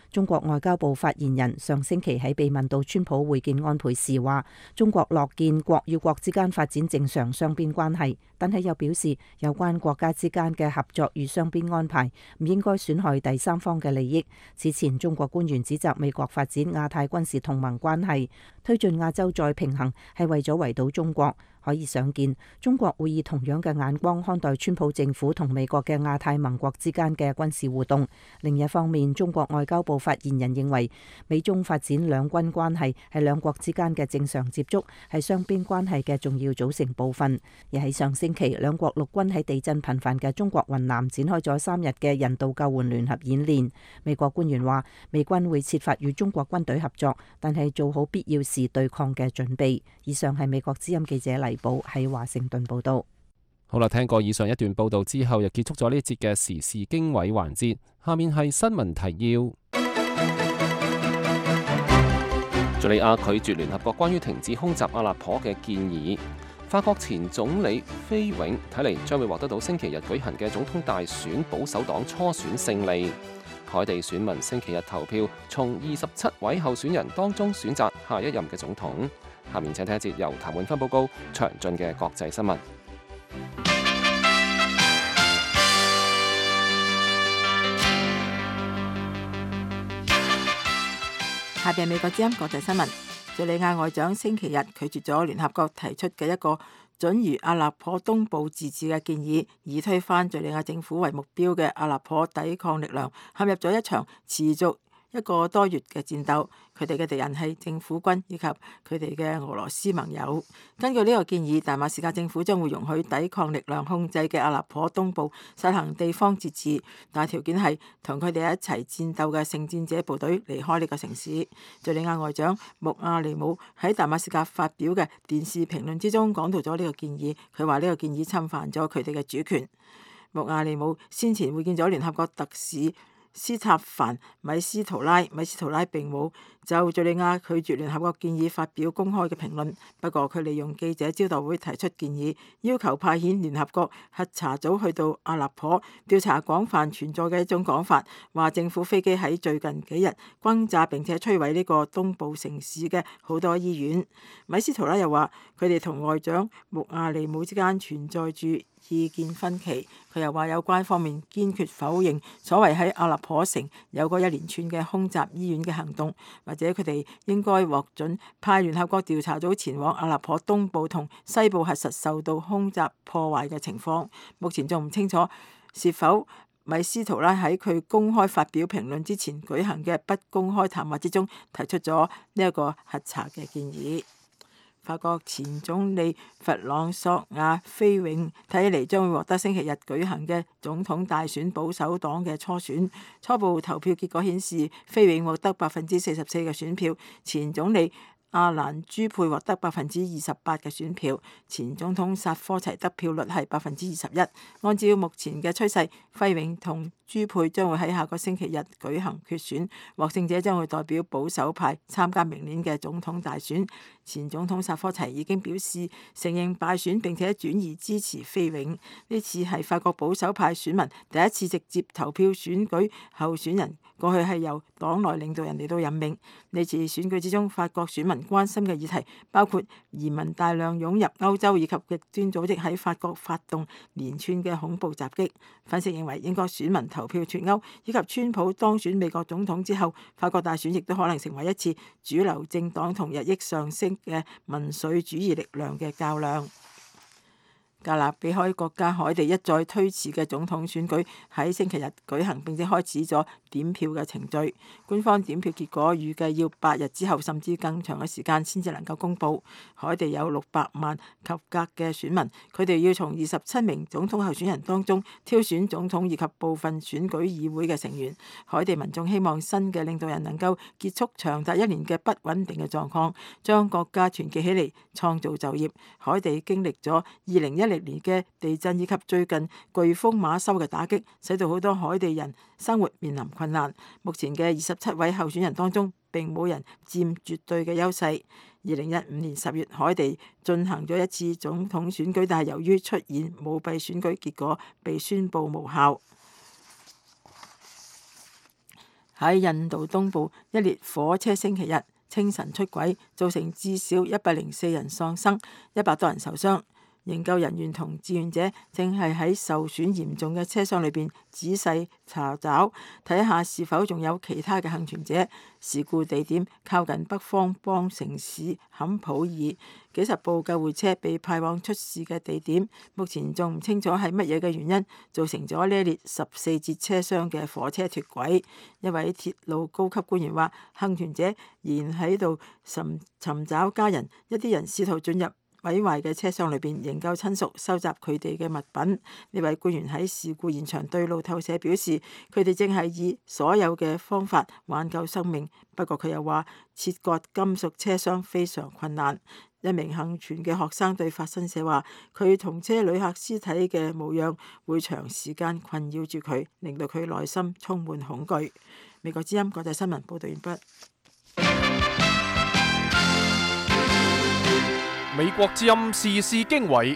中國外交部發言人上星期喺被問到川普會見安倍時話，中國樂見國與國之間發展正常雙邊關係，但係又表示有關國家之間嘅合作與雙邊安排唔應該損害第三方嘅利益。此前中國官員指責美國發展亞太軍事同盟關係，推進亞洲再平衡係為咗圍堵中國。可以想見，中國會以同樣嘅眼光看待川普政府同美國嘅亞太盟國之間嘅軍事互動。另一方面，中國外交部發言人認為，美中發展兩軍關係係兩國之間嘅正常接觸，係雙邊關係嘅重要組成部分。而喺上星期，兩國陸軍喺地震頻繁嘅中國雲南展開咗三日嘅人道救援聯合演練。美國官員話，美軍會設法與中國軍隊合作，但係做好必要時對抗嘅準備。以上係美國之音記者黎寶喺華盛頓報道。 好啦，聽過以上一段報道之後，又結束咗呢一節嘅時事經緯環節。下面係新聞提要。敘利亞拒絕聯合國關於停止空襲阿勒頗嘅建議。法國前總理菲永睇嚟將會獲得到星期日舉行嘅總統大選保守黨初選勝利。海地選民星期日投票，從二十七位候選人當中選擇下一任嘅總統。下面請聽一節由譚永芬報告詳盡嘅國際新聞。 下邊美國之音國際新聞。敘利亞外長星期日拒絕咗聯合國提出嘅一個准予阿勒頗東部自治嘅建議，以推翻敘利亞政府為目標嘅阿勒頗抵抗力量陷入咗一場持續一個多月嘅戰鬥。佢哋嘅敵人係政府軍以及佢哋嘅俄羅斯盟友。根據呢個建議，大馬士革政府將會容許抵抗力量控制嘅阿勒頗東部實行地方自治，但條件係同佢哋一齊戰鬥嘅聖戰者部隊離開呢個城市。敘利亞外長穆阿利姆喺大馬士革發表嘅電視評論之中講到咗呢個建議，佢話呢個建議侵犯咗佢哋嘅主權。穆阿利姆先前會見咗聯合國特使斯塔凡米斯圖拉，米斯圖拉並冇就敘利亞拒絕聯合國建議發表公開嘅評論。不過佢利用記者招待會提出建議，要求派遣聯合國核查組去到阿勒頗調查廣泛存在嘅一種講法，話政府飛機喺最近幾日轟炸並且摧毀呢個東部城市嘅好多醫院。米斯圖拉又話佢哋同外長穆阿利姆之間存在住意見分歧。佢又話有關方面堅決否認所謂喺阿勒頗城有過一連串嘅空襲醫院嘅行動，或者佢哋應該獲准派聯合國調查組前往阿勒頗東部同西部核實受到空襲破壞嘅情況。目前仲唔清楚是否米斯圖拉喺佢公開發表評論之前舉行嘅不公開談話之中提出咗呢一個核查嘅建議。法國前總理弗朗索瓦菲永睇嚟將會獲得星期日舉行嘅總統大選保守黨嘅初選。初步投票結果顯示，菲永獲得百分之四十四嘅選票，前總理阿蘭朱佩獲得百分之二十八嘅選票，前總統薩科齊得票率係百分之二十一。按照目前嘅趨勢，費永同朱佩將會喺下個星期日舉行決選，獲勝者將會代表保守派參加明年嘅總統大選。前總統薩科齊已經表示承認敗選並且轉移支持費永。呢次係法國保守派選民第一次直接投票選舉候選人，過去係由黨內領導人嚟到任命。呢次選舉之中，法國選民關心嘅議題包括移民大量湧入歐洲，以及極端組織喺法國發動連串嘅恐怖襲擊。分析認為，應該選民投票脫歐，以及川普當選美國總統之後，法國大選亦都可能成為一次主流政黨同日益上升嘅民粹主義力量嘅較量。加勒比海國家海地一再推遲嘅總統選舉喺星期日舉行，並且開始咗點票嘅程序。官方點票結果預計要八日之後甚至更長嘅時間先至能夠公佈。海地有六百萬及格嘅選民，佢哋要從二十七名總統候選人當中挑選總統以及部分選舉議會嘅成員。海地民眾希望新嘅領導人能夠結束長達一年嘅不穩定嘅狀況，將國家團結起嚟，創造就業。海地經歷咗二零一零年嘅地震以及最近颶風馬修嘅打擊，使到好多海地人生活面臨困難。目前嘅二十七位候選人當中，並冇人佔絕對嘅優勢。二零一五年十月，海地進行咗一次總統選舉，但係由於出現舞弊選舉，結果被宣布無效。 喺印度東部一列火車星期日清晨出軌，造成至少一百零四人喪生，一百多人受傷。營救人員同志願者正係喺受損嚴重嘅車廂裏邊仔細查找，睇下是否仲有其他嘅幸存者。事故地點靠近北方邦城市坎普爾，幾十部救護車被派往出事嘅地點，目前仲唔清楚係乜嘢嘅原因造成咗呢一列十四節車廂嘅火車脫軌。一位鐵路高級官員話，幸存者仍喺度尋尋找家人，一啲人試圖進入毀壞嘅車廂裏邊營救親屬，收集佢哋嘅物品。呢位官員喺事故現場對路透社表示，佢哋正係以所有嘅方法挽救生命。不過佢又話，切割金屬車廂非常困難。一名幸存嘅學生對法新社話，佢同車旅客屍體嘅模樣會長時間困擾住佢，令到佢內心充滿恐懼。美國之音國際新聞報道完畢。 美國之音時事經緯，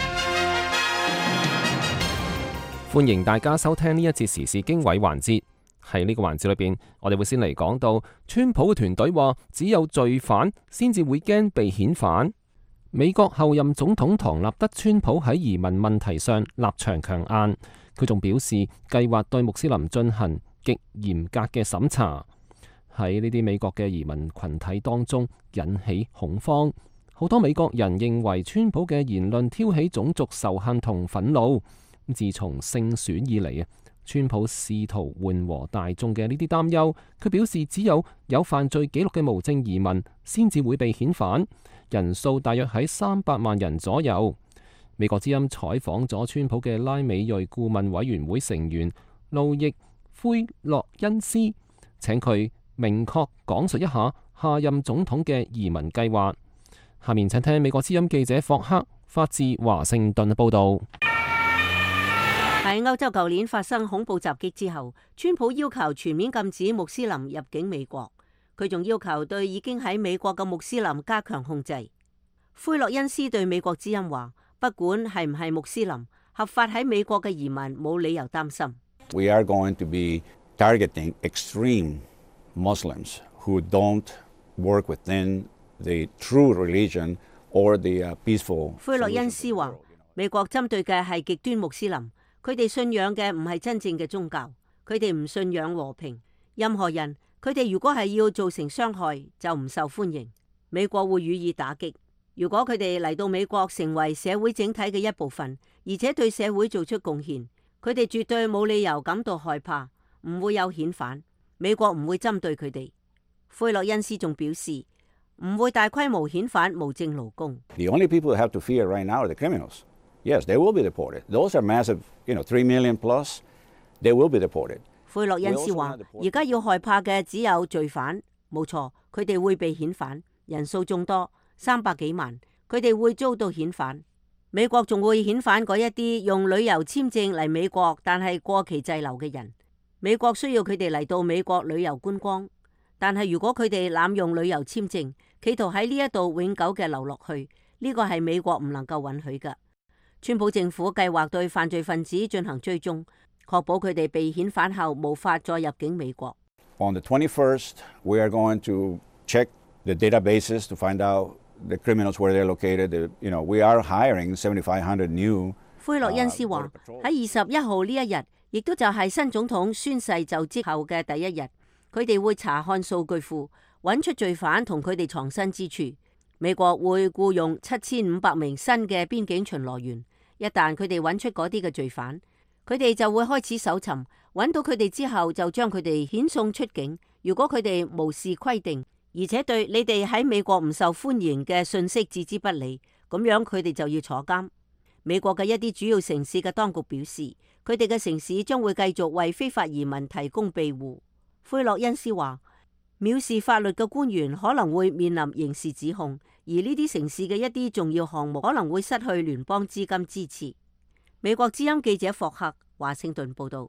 歡迎大家收聽呢一節時事經緯環節。喺呢個環節裏邊，我哋會先嚟講到川普嘅團隊話，只有罪犯先至會驚被遣返。美國後任總統唐納德川普喺移民問題上立場強硬，佢仲表示計劃對穆斯林進行極嚴格嘅審查。喺呢啲美國嘅移民群體當中引起恐慌。好多美國人認為川普嘅言論挑起種族仇恨同憤怒。自從勝選以嚟啊，川普試圖緩和大眾嘅呢啲擔憂。佢表示只有有犯罪記錄嘅無證移民先至會被遣返，人數大約喺三百萬人左右。美國之音採訪咗川普嘅拉美裔顧問委員會成員路易奎洛恩斯，請佢明確講述一下下任總統嘅移民計劃。下面請聽美國之音記者霍克發自華盛頓嘅報道。 喺歐洲舊年發生恐怖襲擊之後，川普要求全面禁止穆斯林入境美國。佢仲要求對已經喺美國嘅穆斯林加強控制。奎洛恩斯對美國之音話，不管係唔係穆斯林，合法喺美國嘅移民冇理由擔心。 We are going to be targeting extreme Muslims who don't work within the true religion or the peaceful。 奎洛恩斯話，美國針對嘅係極端穆斯林，佢哋信仰嘅唔係真正嘅宗教，佢哋唔信仰和平。任何人，佢哋如果係要造成傷害，就唔受歡迎。美國會予以打擊。如果佢哋嚟到美國成為社會整體嘅一部分，而且對社會做出貢獻，佢哋絕對冇理由感到害怕，唔會有遣返。美國唔會針對佢哋。奎洛恩斯仲表示，唔會大規模遣返無證勞工。 The only people who have to fear right now are the criminals. Yes, they will be deported. Those are massive, you know, three million plus. They will be deported. 奎洛恩斯話：而家要害怕嘅只有罪犯，冇錯，佢哋會被遣返，人數眾多，三百幾萬，佢哋會遭到遣返。美國仲會遣返嗰一啲用旅遊簽證嚟美國，但係過期滯留嘅人。美國需要佢哋嚟到美國旅遊觀光，但係如果佢哋濫用旅遊簽證，企圖喺呢一度永久嘅留落去，呢個係美國唔能夠允許嘅。川普政府計劃對犯罪分子進行追蹤，確保佢哋被遣返後無法再入境美國。 On the twenty-first, we are going to check the databases to find out the criminals where they're located. You know, we are hiring seventy-five hundred new。 奎洛恩斯話：喺二十一號呢一日，亦都就係新總統宣誓就職後嘅第一日，佢哋會查看數據庫，揾出罪犯同佢哋藏身之處。美國會僱用七千五百名新嘅邊境巡邏員。一旦佢哋揾出嗰啲嘅罪犯，佢哋就會開始搜尋，揾到佢哋之後就將佢哋遣送出境。如果佢哋無視規定，而且對你哋喺美國唔受歡迎嘅信息置之不理，咁樣佢哋就要坐監。美國嘅一啲主要城市嘅當局表示，佢哋嘅城市將會繼續為非法移民提供庇護。奎洛恩斯話，藐視法律嘅官員可能會面臨刑事指控，而呢啲城市嘅一啲重要項目可能會失去聯邦資金支持。美國之音記者霍克華盛頓報道。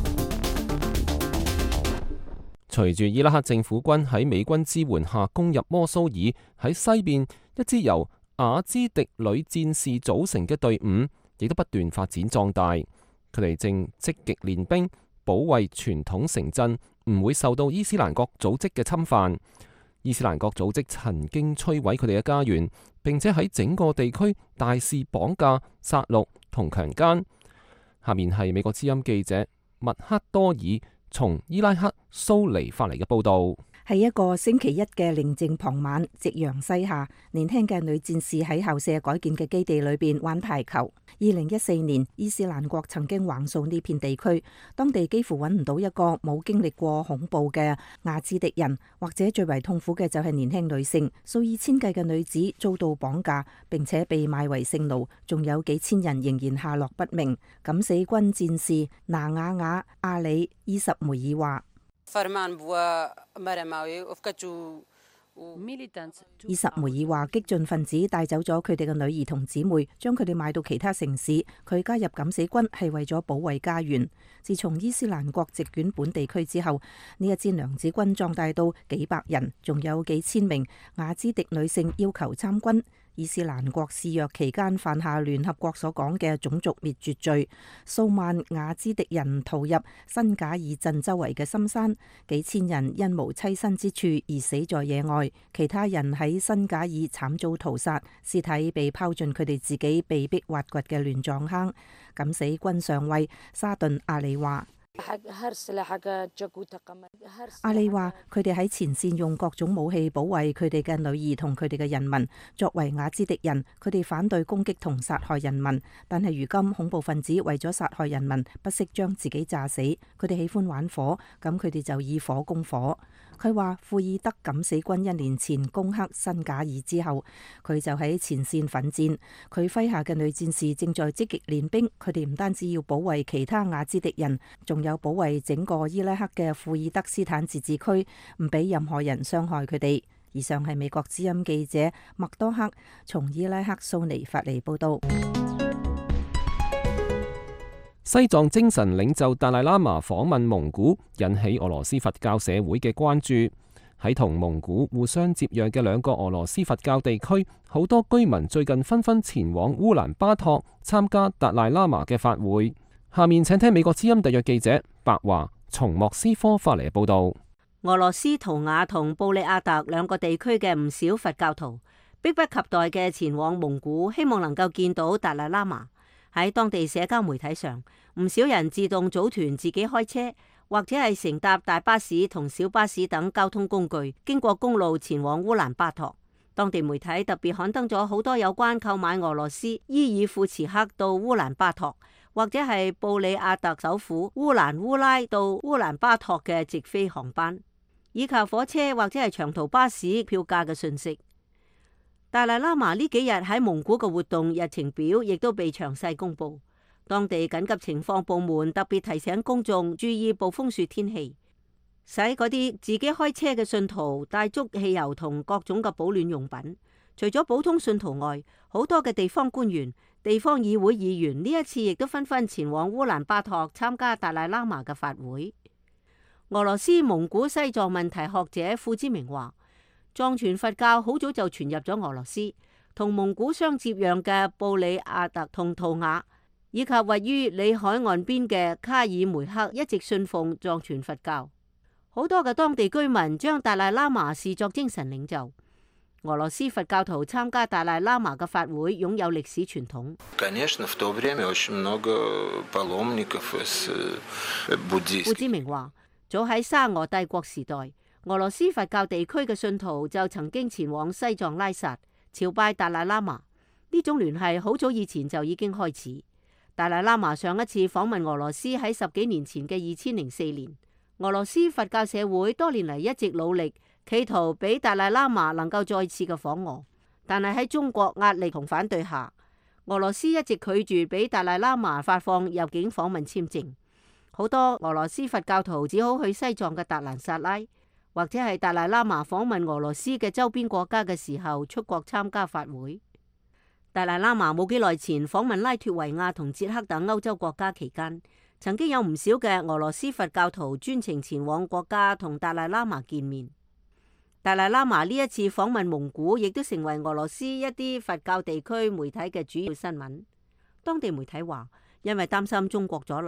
隨住伊拉克政府軍喺美軍支援下攻入摩蘇爾，喺西邊一支由雅茲迪女戰士組成嘅隊伍，亦都不斷發展壯大。佢哋正積極練兵，保衛傳統城鎮唔會受到伊斯蘭國組織嘅侵犯。伊斯蘭國組織曾經摧毀佢哋嘅家園，並且喺整個地區大肆綁架、殺戮同強姦。下面係美國之音記者麥克多爾從伊拉克蘇尼發嚟嘅報導。 係一個星期一嘅寧靜傍晚，夕陽西下，年輕嘅女戰士喺校舍改建嘅基地裏邊玩排球。二零一四年，伊斯蘭國曾經橫掃呢片地區，當地幾乎揾唔到一個冇經歷過恐怖嘅亞茲迪人，或者最為痛苦嘅就係年輕女性，數以千計嘅女子遭到綁架，並且被賣為性奴，仲有幾千人仍然下落不明。敢死軍戰士拿雅雅阿里伊什梅爾話。伊什梅爾話：激進分子帶走咗佢哋嘅女兒同姊妹，將佢哋賣到其他城市。佢加入敢死軍係為咗保衛家園。自從伊斯蘭國席捲本地區之後，呢一支娘子軍壯大到幾百人，仲有幾千名雅茲迪女性要求參軍。伊斯蘭國肆虐期間犯下聯合國所講嘅種族滅絕罪，數萬雅茲迪人逃入新賈爾鎮周圍嘅深山，幾千人因無棲身之處而死在野外，其他人喺新賈爾慘遭屠殺，屍體被拋進佢哋自己被逼挖掘嘅亂葬坑。敢死軍上尉沙頓阿里話。阿里話：佢哋喺前線用各種武器保衛佢哋嘅女兒同佢哋嘅人民。作為雅茲迪人，佢哋反對攻擊同殺害人民，但係如今恐怖分子為咗殺害人民，不惜將自己炸死。佢哋喜歡玩火，咁佢哋就以火攻火。佢話庫爾德敢死軍一年前攻克新賈爾之後，佢就喺前線奮戰。佢麾下嘅女戰士正在積極練兵，佢哋唔單止要保衛其他雅茲迪人，仲有保衛整個伊拉克嘅庫爾德斯坦自治區，唔俾任何人傷害佢哋。以上係美國之音記者麥多克從伊拉克蘇尼發嚟報道。 西藏精神領袖達賴喇嘛訪問蒙古，引起俄羅斯佛教社會嘅關注。喺同蒙古互相接壤嘅兩個俄羅斯佛教地區，好多居民最近紛紛前往烏蘭巴托參加達賴喇嘛嘅法會。下面請聽美國之音特約記者白華從莫斯科發嚟嘅報道。 俄羅斯圖瓦同布里亞特兩個地區嘅唔少佛教徒迫不及待嘅前往蒙古，希望能夠見到達賴喇嘛。喺當地社交媒體上，唔少人自動組團自己開車，或者係乘搭大巴士同小巴士等交通工具，經過公路前往烏蘭巴托。當地媒體特別刊登咗好多有關購買俄羅斯伊爾庫茨克到烏蘭巴托，或者係布里亞特首府烏蘭烏拉到烏蘭巴托嘅直飛航班，以及火車或者係長途巴士票價嘅信息。達賴喇嘛呢幾日喺蒙古嘅活動日程表亦都被詳細公布。當地緊急情況部門特別提醒公眾注意暴風雪天氣，使嗰啲自己開車嘅信徒帶足汽油同各種嘅保暖用品。除咗普通信徒外，好多嘅地方官員、地方議會議員呢一次亦都紛紛前往烏蘭巴托參加達賴喇嘛嘅法會。俄羅斯蒙古西藏問題學者傅之明話，藏傳佛教好早就傳入咗俄羅斯，同蒙古相接壤嘅布里亞特同圖瓦，以及位於里海岸邊嘅卡爾梅克一直信奉藏傳佛教。好多嘅當地居民將達賴喇嘛視作精神領袖。俄羅斯佛教徒參加達賴喇嘛嘅法會擁有歷史傳統。傅之明話，早喺沙俄帝國時代，俄羅斯佛教地區嘅信徒就曾經前往西藏拉薩朝拜達賴喇嘛。呢種聯繫好早以前就已經開始。達賴喇嘛上一次訪問俄羅斯喺十幾年前嘅二千零四年。俄羅斯佛教社會多年嚟一直努力，企圖俾達賴喇嘛能夠再次嘅訪俄，但係喺中國壓力同反對下，俄羅斯一直拒絕俾達賴喇嘛發放入境訪問簽證。好多俄羅斯佛教徒只好去西藏嘅達蘭薩拉，或者係達賴喇嘛訪問俄羅斯嘅周邊國家嘅時候出國參加法會。達賴喇嘛冇幾耐前訪問拉脫維亞同捷克等歐洲國家期間，曾經有唔少嘅俄羅斯佛教徒專程前往國家同達賴喇嘛見面。達賴喇嘛呢一次訪問蒙古，亦都成為俄羅斯一啲佛教地區媒體嘅主要新聞。當地媒體話，因為擔心中國阻撓，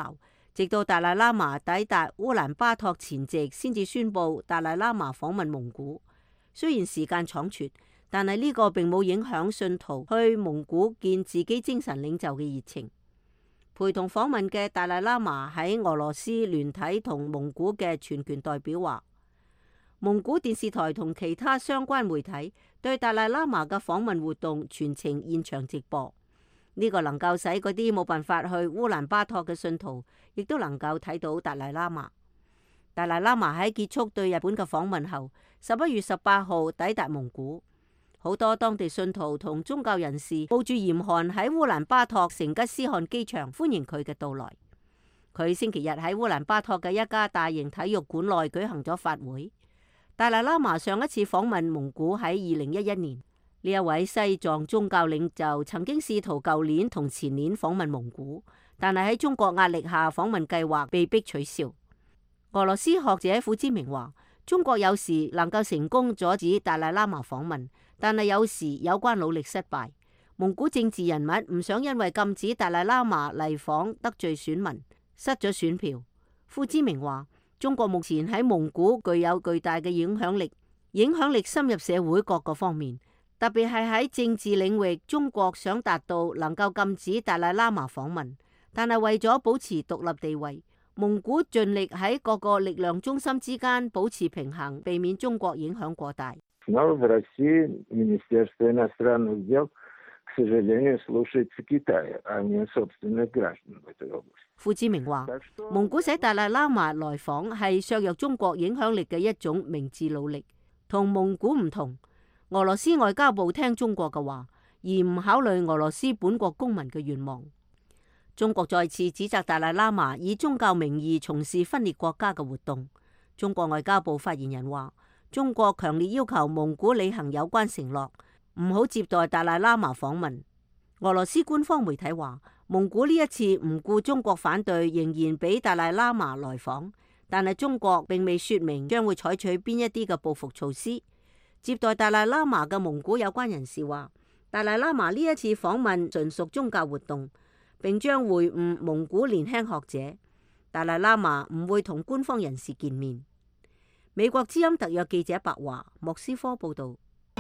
直到達賴喇嘛抵達烏蘭巴托前夕，先至宣布達賴喇嘛訪問蒙古。雖然時間倉促，但係呢個並冇影響信徒去蒙古見自己精神領袖嘅熱情。陪同訪問嘅達賴喇嘛喺俄羅斯聯體同蒙古嘅全權代表話，蒙古電視台同其他相關媒體對達賴喇嘛嘅訪問活動全程現場直播。呢個能夠使嗰啲冇辦法去烏蘭巴托嘅信徒，亦都能夠睇到達賴喇嘛。達賴喇嘛喺結束對日本嘅訪問後，十一月十八號抵達蒙古。好多當地信徒同宗教人士冒住嚴寒喺烏蘭巴托成吉思汗機場歡迎佢嘅到來。佢星期日喺烏蘭巴托嘅一家大型體育館內舉行咗法會。達賴喇嘛上一次訪問蒙古喺二零一一年。呢一位西藏宗教領袖曾經試圖舊年同前年訪問蒙古，但係喺中國壓力下訪問計劃被迫取消。俄羅斯學者傅之明話，中國有時能夠成功阻止達賴喇嘛訪問，但係有時有關努力失敗。蒙古政治人物唔想因為禁止達賴喇嘛嚟訪得罪選民，失咗選票。傅之明話，中國目前喺蒙古具有巨大嘅影響力，影響力深入社會各個方面。特別係喺政治領域，中國想達到能夠禁止達賴喇嘛訪問，但係為咗保持獨立地位，蒙古盡力喺各個力量中心之間保持平衡，避免中國影響過大。傅之明話，蒙古使達賴喇嘛來訪係削弱中國影響力嘅一種明智努力，同蒙古唔同。俄羅斯外交部聽中國嘅話，而唔考慮俄羅斯本國公民嘅願望。中國再次指責達賴喇嘛以宗教名義從事分裂國家嘅活動。中國外交部發言人話，中國強烈要求蒙古履行有關承諾，唔好接待達賴喇嘛訪問。俄羅斯官方媒體話，蒙古呢一次唔顧中國反對，仍然俾達賴喇嘛來訪，但係中國並未說明將會採取邊一啲嘅報復措施。接待達賴喇嘛嘅蒙古有關人士話，達賴喇嘛呢一次訪問純屬宗教活動，並將會晤蒙古年輕學者。達賴喇嘛唔會同官方人士見面。美國之音特約記者白華，莫斯科報道。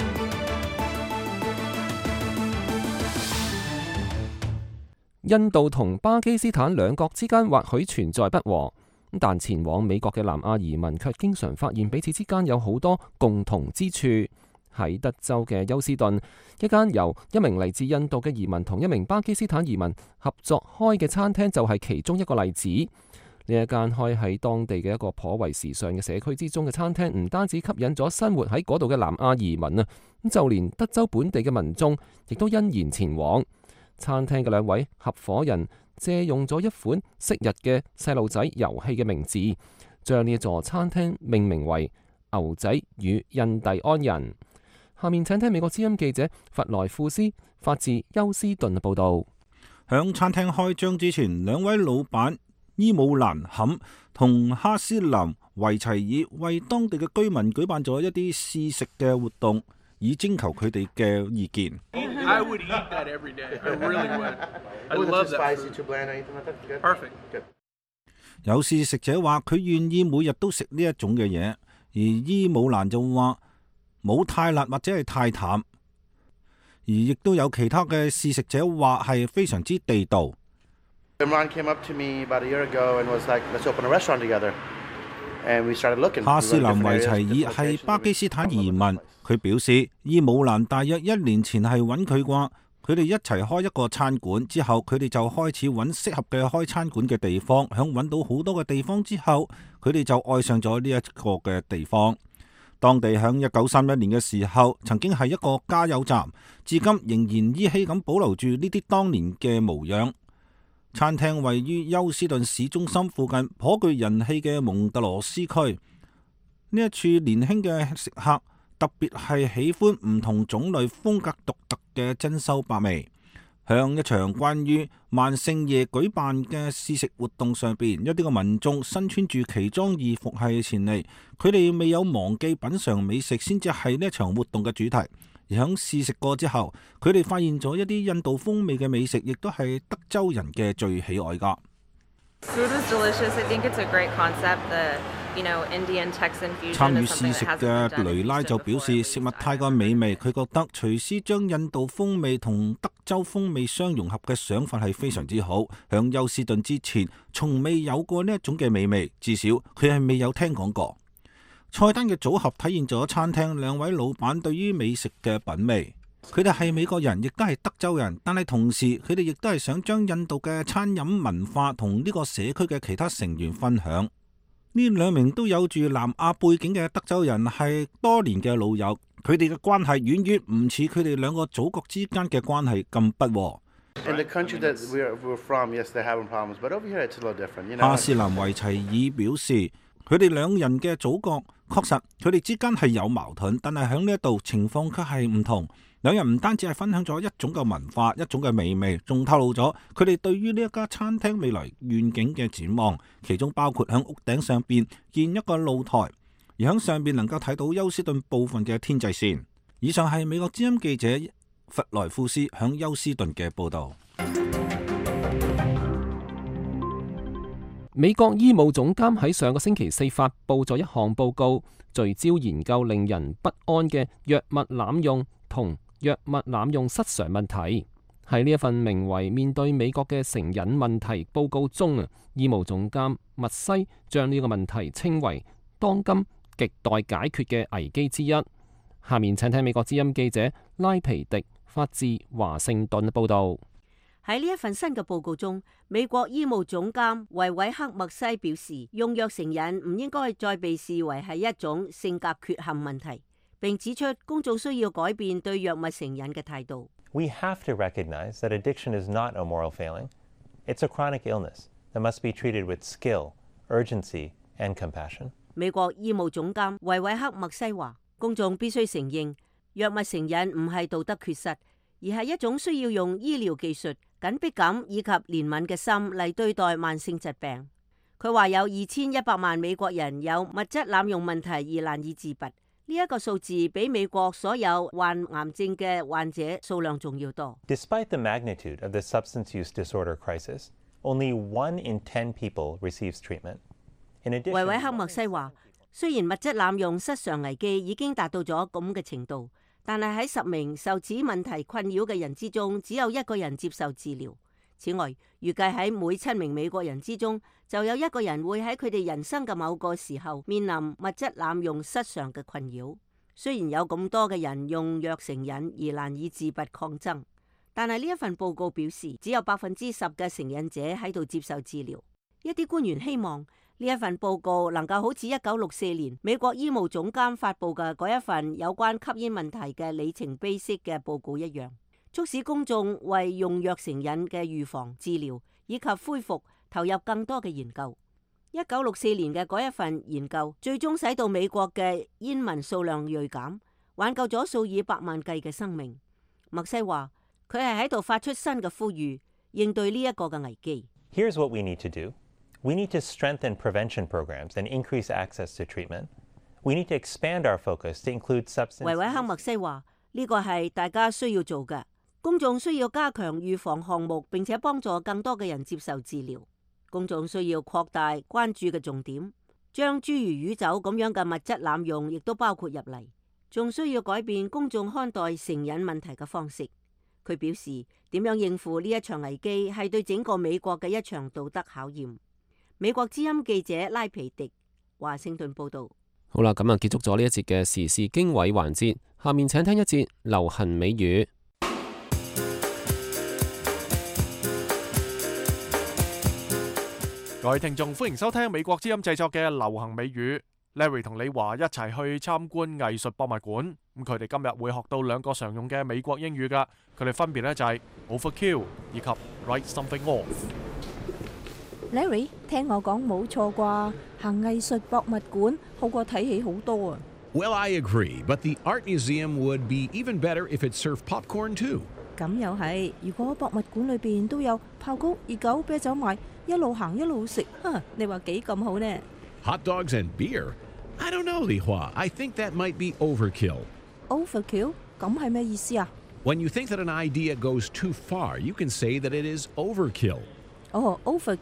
印度同巴基斯坦兩國之間或許存在不和，但前往美國嘅南亞移民卻經常發現彼此之間有好多共同之處。喺德州嘅休斯頓，一間由一名嚟自印度嘅移民同一名巴基斯坦移民合作開嘅餐廳就係其中一個例子。呢一間開喺當地嘅一個頗為時尚嘅社區之中嘅餐廳，唔單止吸引咗生活喺嗰度嘅南亞移民啊，咁就連德州本地嘅民眾亦都欣然前往。餐廳嘅兩位合夥人借用咗一款昔日嘅細路仔遊戲嘅名字，將呢座餐廳命名為牛仔與印第安人。下面請聽美國之音記者弗萊庫斯發自休斯頓嘅報道。 響餐廳開張之前，兩位老闆伊姆蘭坎同哈斯林維齊爾為當地嘅居民舉辦咗一啲試食嘅活動，以徵求佢哋嘅意見。 I would eat that every day. I really would. I love that food. Perfect. 有試食者話佢願意每日都食呢一種嘅嘢，而伊姆蘭就話冇太辣或者係太淡，而亦都有其他嘅試食者話係非常之地道。 Imran came up to me about a year ago and was like, "Let's open a restaurant together." And we started looking. 哈斯林維齊爾係巴基斯坦移民，佢表示伊姆蘭大約一年前係揾佢啩，佢哋一齊開一個餐館之後，佢哋就開始揾適合嘅開餐館嘅地方。響揾到好多嘅地方之後，佢哋就愛上咗呢一個嘅地方。當地響一九三一年嘅時候，曾經係一個加油站，至今仍然依稀咁保留住呢啲當年嘅模樣。餐廳位於休斯頓市中心附近頗具人氣嘅蒙特羅斯區。呢一處年輕嘅食客特別係喜歡唔同種類風格獨特嘅珍饈百味。向一場關於萬聖夜舉辦嘅試食活動上邊，一啲嘅民眾身穿住奇裝異服係前嚟，佢哋未有忘記品嚐美食，先至係呢一場活動嘅主題。而響試食過之後，佢哋發現咗一啲印度風味嘅美食，亦都係德州人嘅最喜愛噶。 Food was delicious. I think it's a great concept. The you know Indian Texan fusion 參與 is something 試食 that hasn't been 嘅 done 雷 in 拉 Houston 就表 before. 示食物太過美味，佢覺得廚師將印度風味同德州風味相融合嘅想法係非常之好。響休斯頓之前，從未有過呢一種嘅美味，至少佢係未有聽講過。菜單嘅組合體現咗餐廳兩位老闆對於美食嘅品味。佢哋係美國人，亦都係德州人，但係同時佢哋亦都係想將印度嘅餐飲文化同呢個社區嘅其他成員分享。呢兩名都有住南亞背景嘅德州人係多年嘅老友，佢哋嘅關係遠遠唔似佢哋兩個祖國之間嘅關係咁不和。 In the country that we're, we're from, yes, they're having problems, but over here it's a little different. You know? 哈斯蘭維齊爾表示，佢哋兩人嘅祖國確實佢哋之間係有矛盾，但係喺呢一度情況卻係唔同。兩人唔單止係分享咗一種嘅文化、一種嘅美味，仲透露咗佢哋對於呢一家餐廳未來願景嘅展望，其中包括喺屋頂上邊建一個露台，而喺上邊能夠睇到休斯頓部分嘅天際線。以上係美國之音記者弗萊庫斯喺休斯頓嘅報導。 美國醫務總監喺上個星期四發布咗一項報告，聚焦研究令人不安嘅藥物濫用同藥物濫用失常問題。喺呢一份名為《面對美國嘅成癮問題》報告中啊，醫務總監麥西將呢個問題稱為當今亟待解決嘅危機之一。下面請聽美國之音記者拉皮迪發自華盛頓報導。 喺呢一份新嘅報告中，美國醫務總監維維克麥西表示，用藥成癮唔應該再被視為係一種性格缺陷問題。並指出公眾需要改變對藥物成癮嘅態度。 We have to recognize that addiction is not a moral failing. It's a chronic illness that must be treated with skill, urgency, and compassion. 美國醫務總監維維克麥西話，公眾必須承認藥物成癮唔係道德缺失，而係一種需要用醫療技術、緊迫感以及憐憫嘅心嚟對待慢性疾病。佢話有二千一百萬美國人有物質濫用問題而難以自拔。呢一個數字比美國所有患癌症嘅患者數量仲要多。 Despite the magnitude of the substance use disorder crisis, only one in ten people receives treatment. In addition, 維維克麥西話，雖然物質濫用失常危機已經達到咗咁嘅程度，但係喺十名受此問題困擾嘅人之中，只有一個人接受治療。此外，預計喺每七名美國人之中，就有一個人會喺佢哋人生嘅某個時候面臨物質濫用失常嘅困擾。雖然有咁多嘅人用藥成癮而難以自拔抗爭，但係呢一份報告表示，只有百分之十嘅成癮者喺度接受治療。一啲官員希望呢一份報告能夠好似一九六四年美國醫務總監發布嘅嗰一份有關吸煙問題嘅里程碑式嘅報告一樣，促使公眾為用藥成癮嘅預防、治療以及恢復投入更多嘅研究。一九六四年嘅嗰一份研究，最終使到美國嘅煙民數量銳減，挽救咗數以百萬計嘅生命。麥西話：佢係喺度發出新嘅呼籲，應對呢一個嘅危機。 Here's what we need to do. We need to strengthen prevention programs and increase access to treatment. We need to expand our focus to include substance. 維維克麥西話：呢個係大家需要做嘅。公眾需要加強預防項目，並且幫助更多嘅人接受治療。公眾需要擴大關注嘅重點，將諸如酗酒咁樣嘅物質濫用亦都包括入嚟。仲需要改變公眾看待成癮問題嘅方式。佢表示，點樣應付呢一場危機係對整個美國嘅一場道德考驗。美國之音記者拉皮迪，華盛頓報道。 好啦，咁啊結束咗呢一節嘅時事經緯環節，下面請聽一節流行美語。 各位聽眾，歡迎收聽美國之音製作嘅流行美語。Larry 同李華一齊去參觀藝術博物館，咁佢哋今日會學到兩個常用嘅美國英語噶，佢哋分別咧就係 overkill 以及 write something off。 Larry， 聽我講冇錯啩，行藝術博物館好過睇戲好多啊。 Well, I agree, but the art museum would be even better if it served popcorn too. 咁又係，如果博物館裏邊都有爆谷、熱狗、啤酒賣，一路行一路食，哈！你話幾咁好呢？ Hot dogs and beer? I don't know, Li Hua. I think that might be overkill. Overkill? 咁係咩意思啊？ When you think that an idea goes too far, you can say that it is overkill. 哦 ，overkill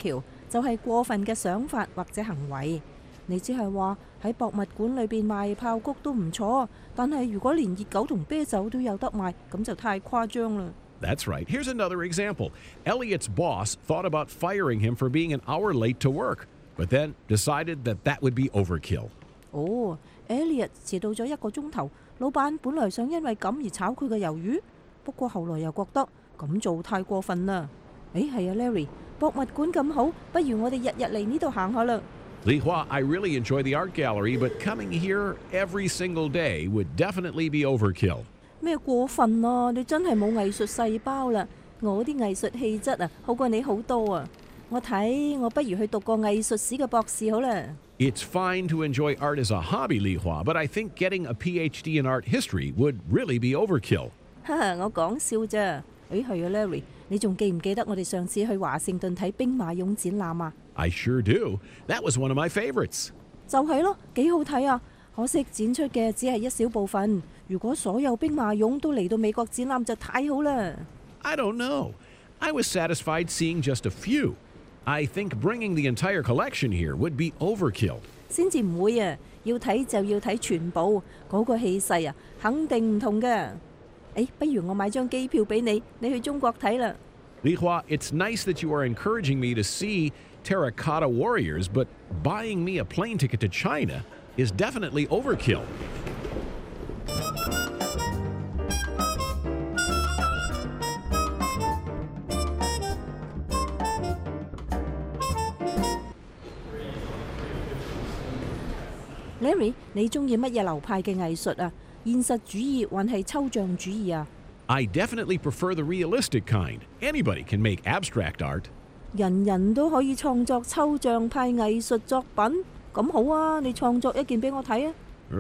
就係過分嘅想法或者行為。你只係話喺博物館裏邊賣爆谷都唔錯，但係如果連熱狗同啤酒都有得賣，咁就太誇張啦。 That's right. Here's another example. Elliot's boss thought about firing him for being an hour late to work, but then decided that that would be overkill. 哦 Elliot 遲到咗一個鐘頭，老闆本來想因為咁而炒佢嘅魷魚，不過後來又覺得咁做太過分啦。誒係啊 Larry， 博物館咁好，不如我哋日日嚟呢度行下啦。 Li Hua, I really enjoy the art gallery, but coming here every single day would definitely be overkill. 咩過分啊？你真係冇藝術細胞啦！我啲藝術氣質啊，好過你好多啊！我睇我不如去讀個藝術史嘅博士好啦。 It's fine to enjoy art as a hobby, Li Hua, but I think getting a P H D in art history would really be overkill. 哈哈，我講笑咋？誒係啊 Larry， 你仲記唔記得我哋上次去華盛頓睇兵馬俑展覽啊？ I sure do. That was one of my favorites. 就係咯，幾好睇啊！可惜展出嘅只係一小部分。如果所有兵馬俑都嚟到美國展覽就太好啦。 I don't know. I was satisfied seeing just a few. I think bringing the entire collection here would be overkill. 先至唔會啊！要睇就要睇全部，嗰個氣勢啊，肯定唔同㗎。誒，不如我買張機票俾你，你去中國睇啦。 Li Hua, it's nice that you are encouraging me to see terracotta warriors, but buying me a plane ticket to China is definitely overkill. Larry， 你中意乜嘢流派嘅藝術啊？現實主義還係抽象主義啊？ I definitely prefer the realistic kind. Anybody can make abstract art. 人人都可以創作抽象派藝術作品，咁好啊！你創作一件俾我睇啊！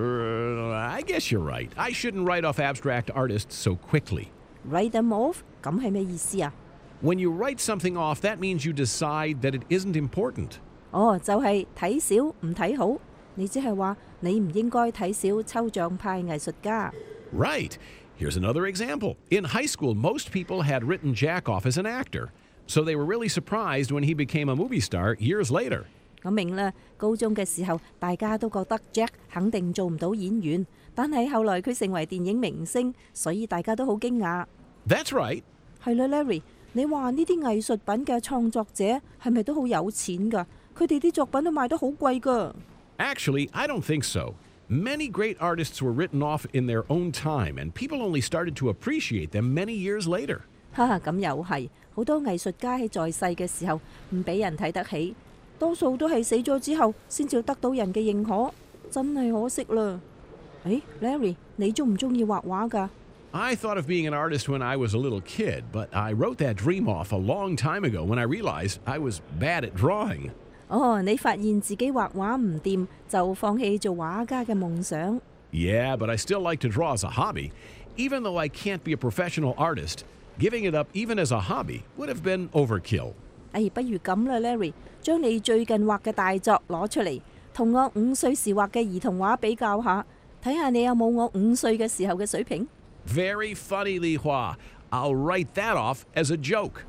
Uh, I guess you're right. I shouldn't write off abstract artists so quickly. Write them off？ 咁係咩意思啊？ When you write something off, that means you decide that it isn't important. 哦，就係睇少唔睇好。你只係話你唔應該睇少抽象派藝術家。 Right. Here's another example. In high school, most people had written Jack off as an actor, so they were really surprised when he became a movie star years later. 我明啦，高中嘅時候大家都覺得 Jack 肯定做唔到演員，但係後來佢成為電影明星，所以大家都好驚訝。 That's right. 係啦 ，Larry， 你話呢啲藝術品嘅創作者係咪都好有錢㗎？佢哋啲作品都賣得好貴㗎。 Actually, I don't think so. Many great artists were written off in their own time, and people only started to appreciate them many years later. 哈哈，咁又係，好多藝術家喺在世嘅時候唔俾人睇得起，多數都係死咗之後先至得到人嘅認可，真係可惜啦。誒 ，Larry， 你中唔中意畫畫㗎？ I thought of being an artist when I was a little kid, but I wrote that dream off a long time ago when I realized I was bad at drawing. 哦，你發現自己畫畫唔掂，就放棄做畫家嘅夢想。 Yeah, but I still like to draw as a hobby. Even though I can't be a professional artist, giving it up even as a hobby would have been overkill. 哎，不如咁啦 ，Larry， 將你最近畫嘅大作攞出嚟，同我五歲時畫嘅兒童畫比較下，睇下你有冇我五歲嘅時候嘅水平。 Very funny, Li Hua. I'll write that off as a joke.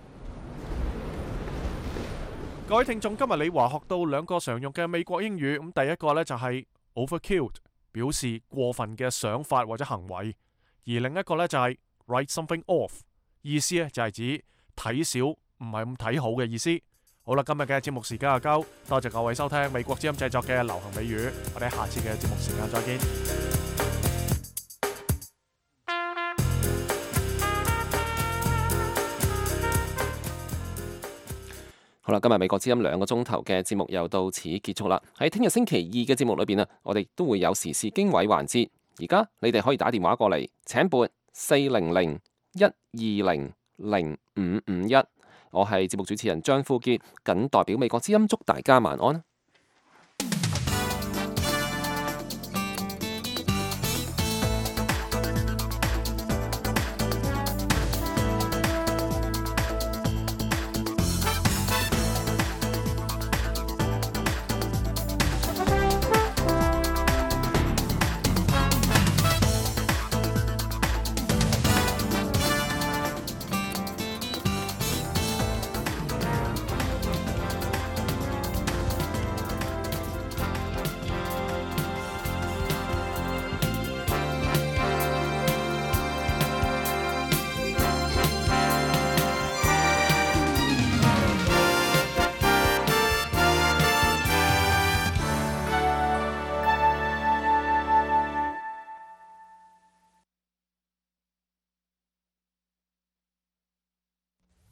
各位聽眾，今日李華學到兩個常用嘅美國英語，咁第一個呢就係 overkill， 表示過分嘅想法或者行為；而另一個呢就係 write something off， 意思呢就係指睇少唔係咁睇好嘅意思。好啦，今日嘅節目時間就夠，多謝各位收聽美國之音製作嘅流行美語，我哋下次嘅節目時間再見。 好啦，今日美國之音兩個鐘頭嘅節目又到此結束啦。喺聽日星期二嘅節目裏邊啊，我哋都會有時事經緯環節。而家你哋可以打電話過嚟，請撥四零零一二零零五五一。我係節目主持人張富傑，謹代表美國之音祝大家晚安。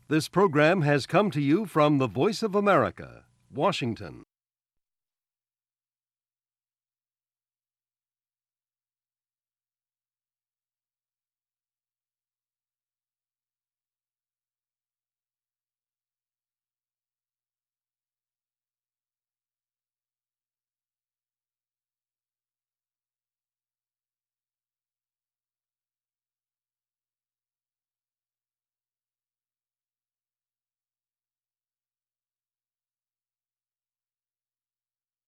This program has come to you from the Voice of America, Washington.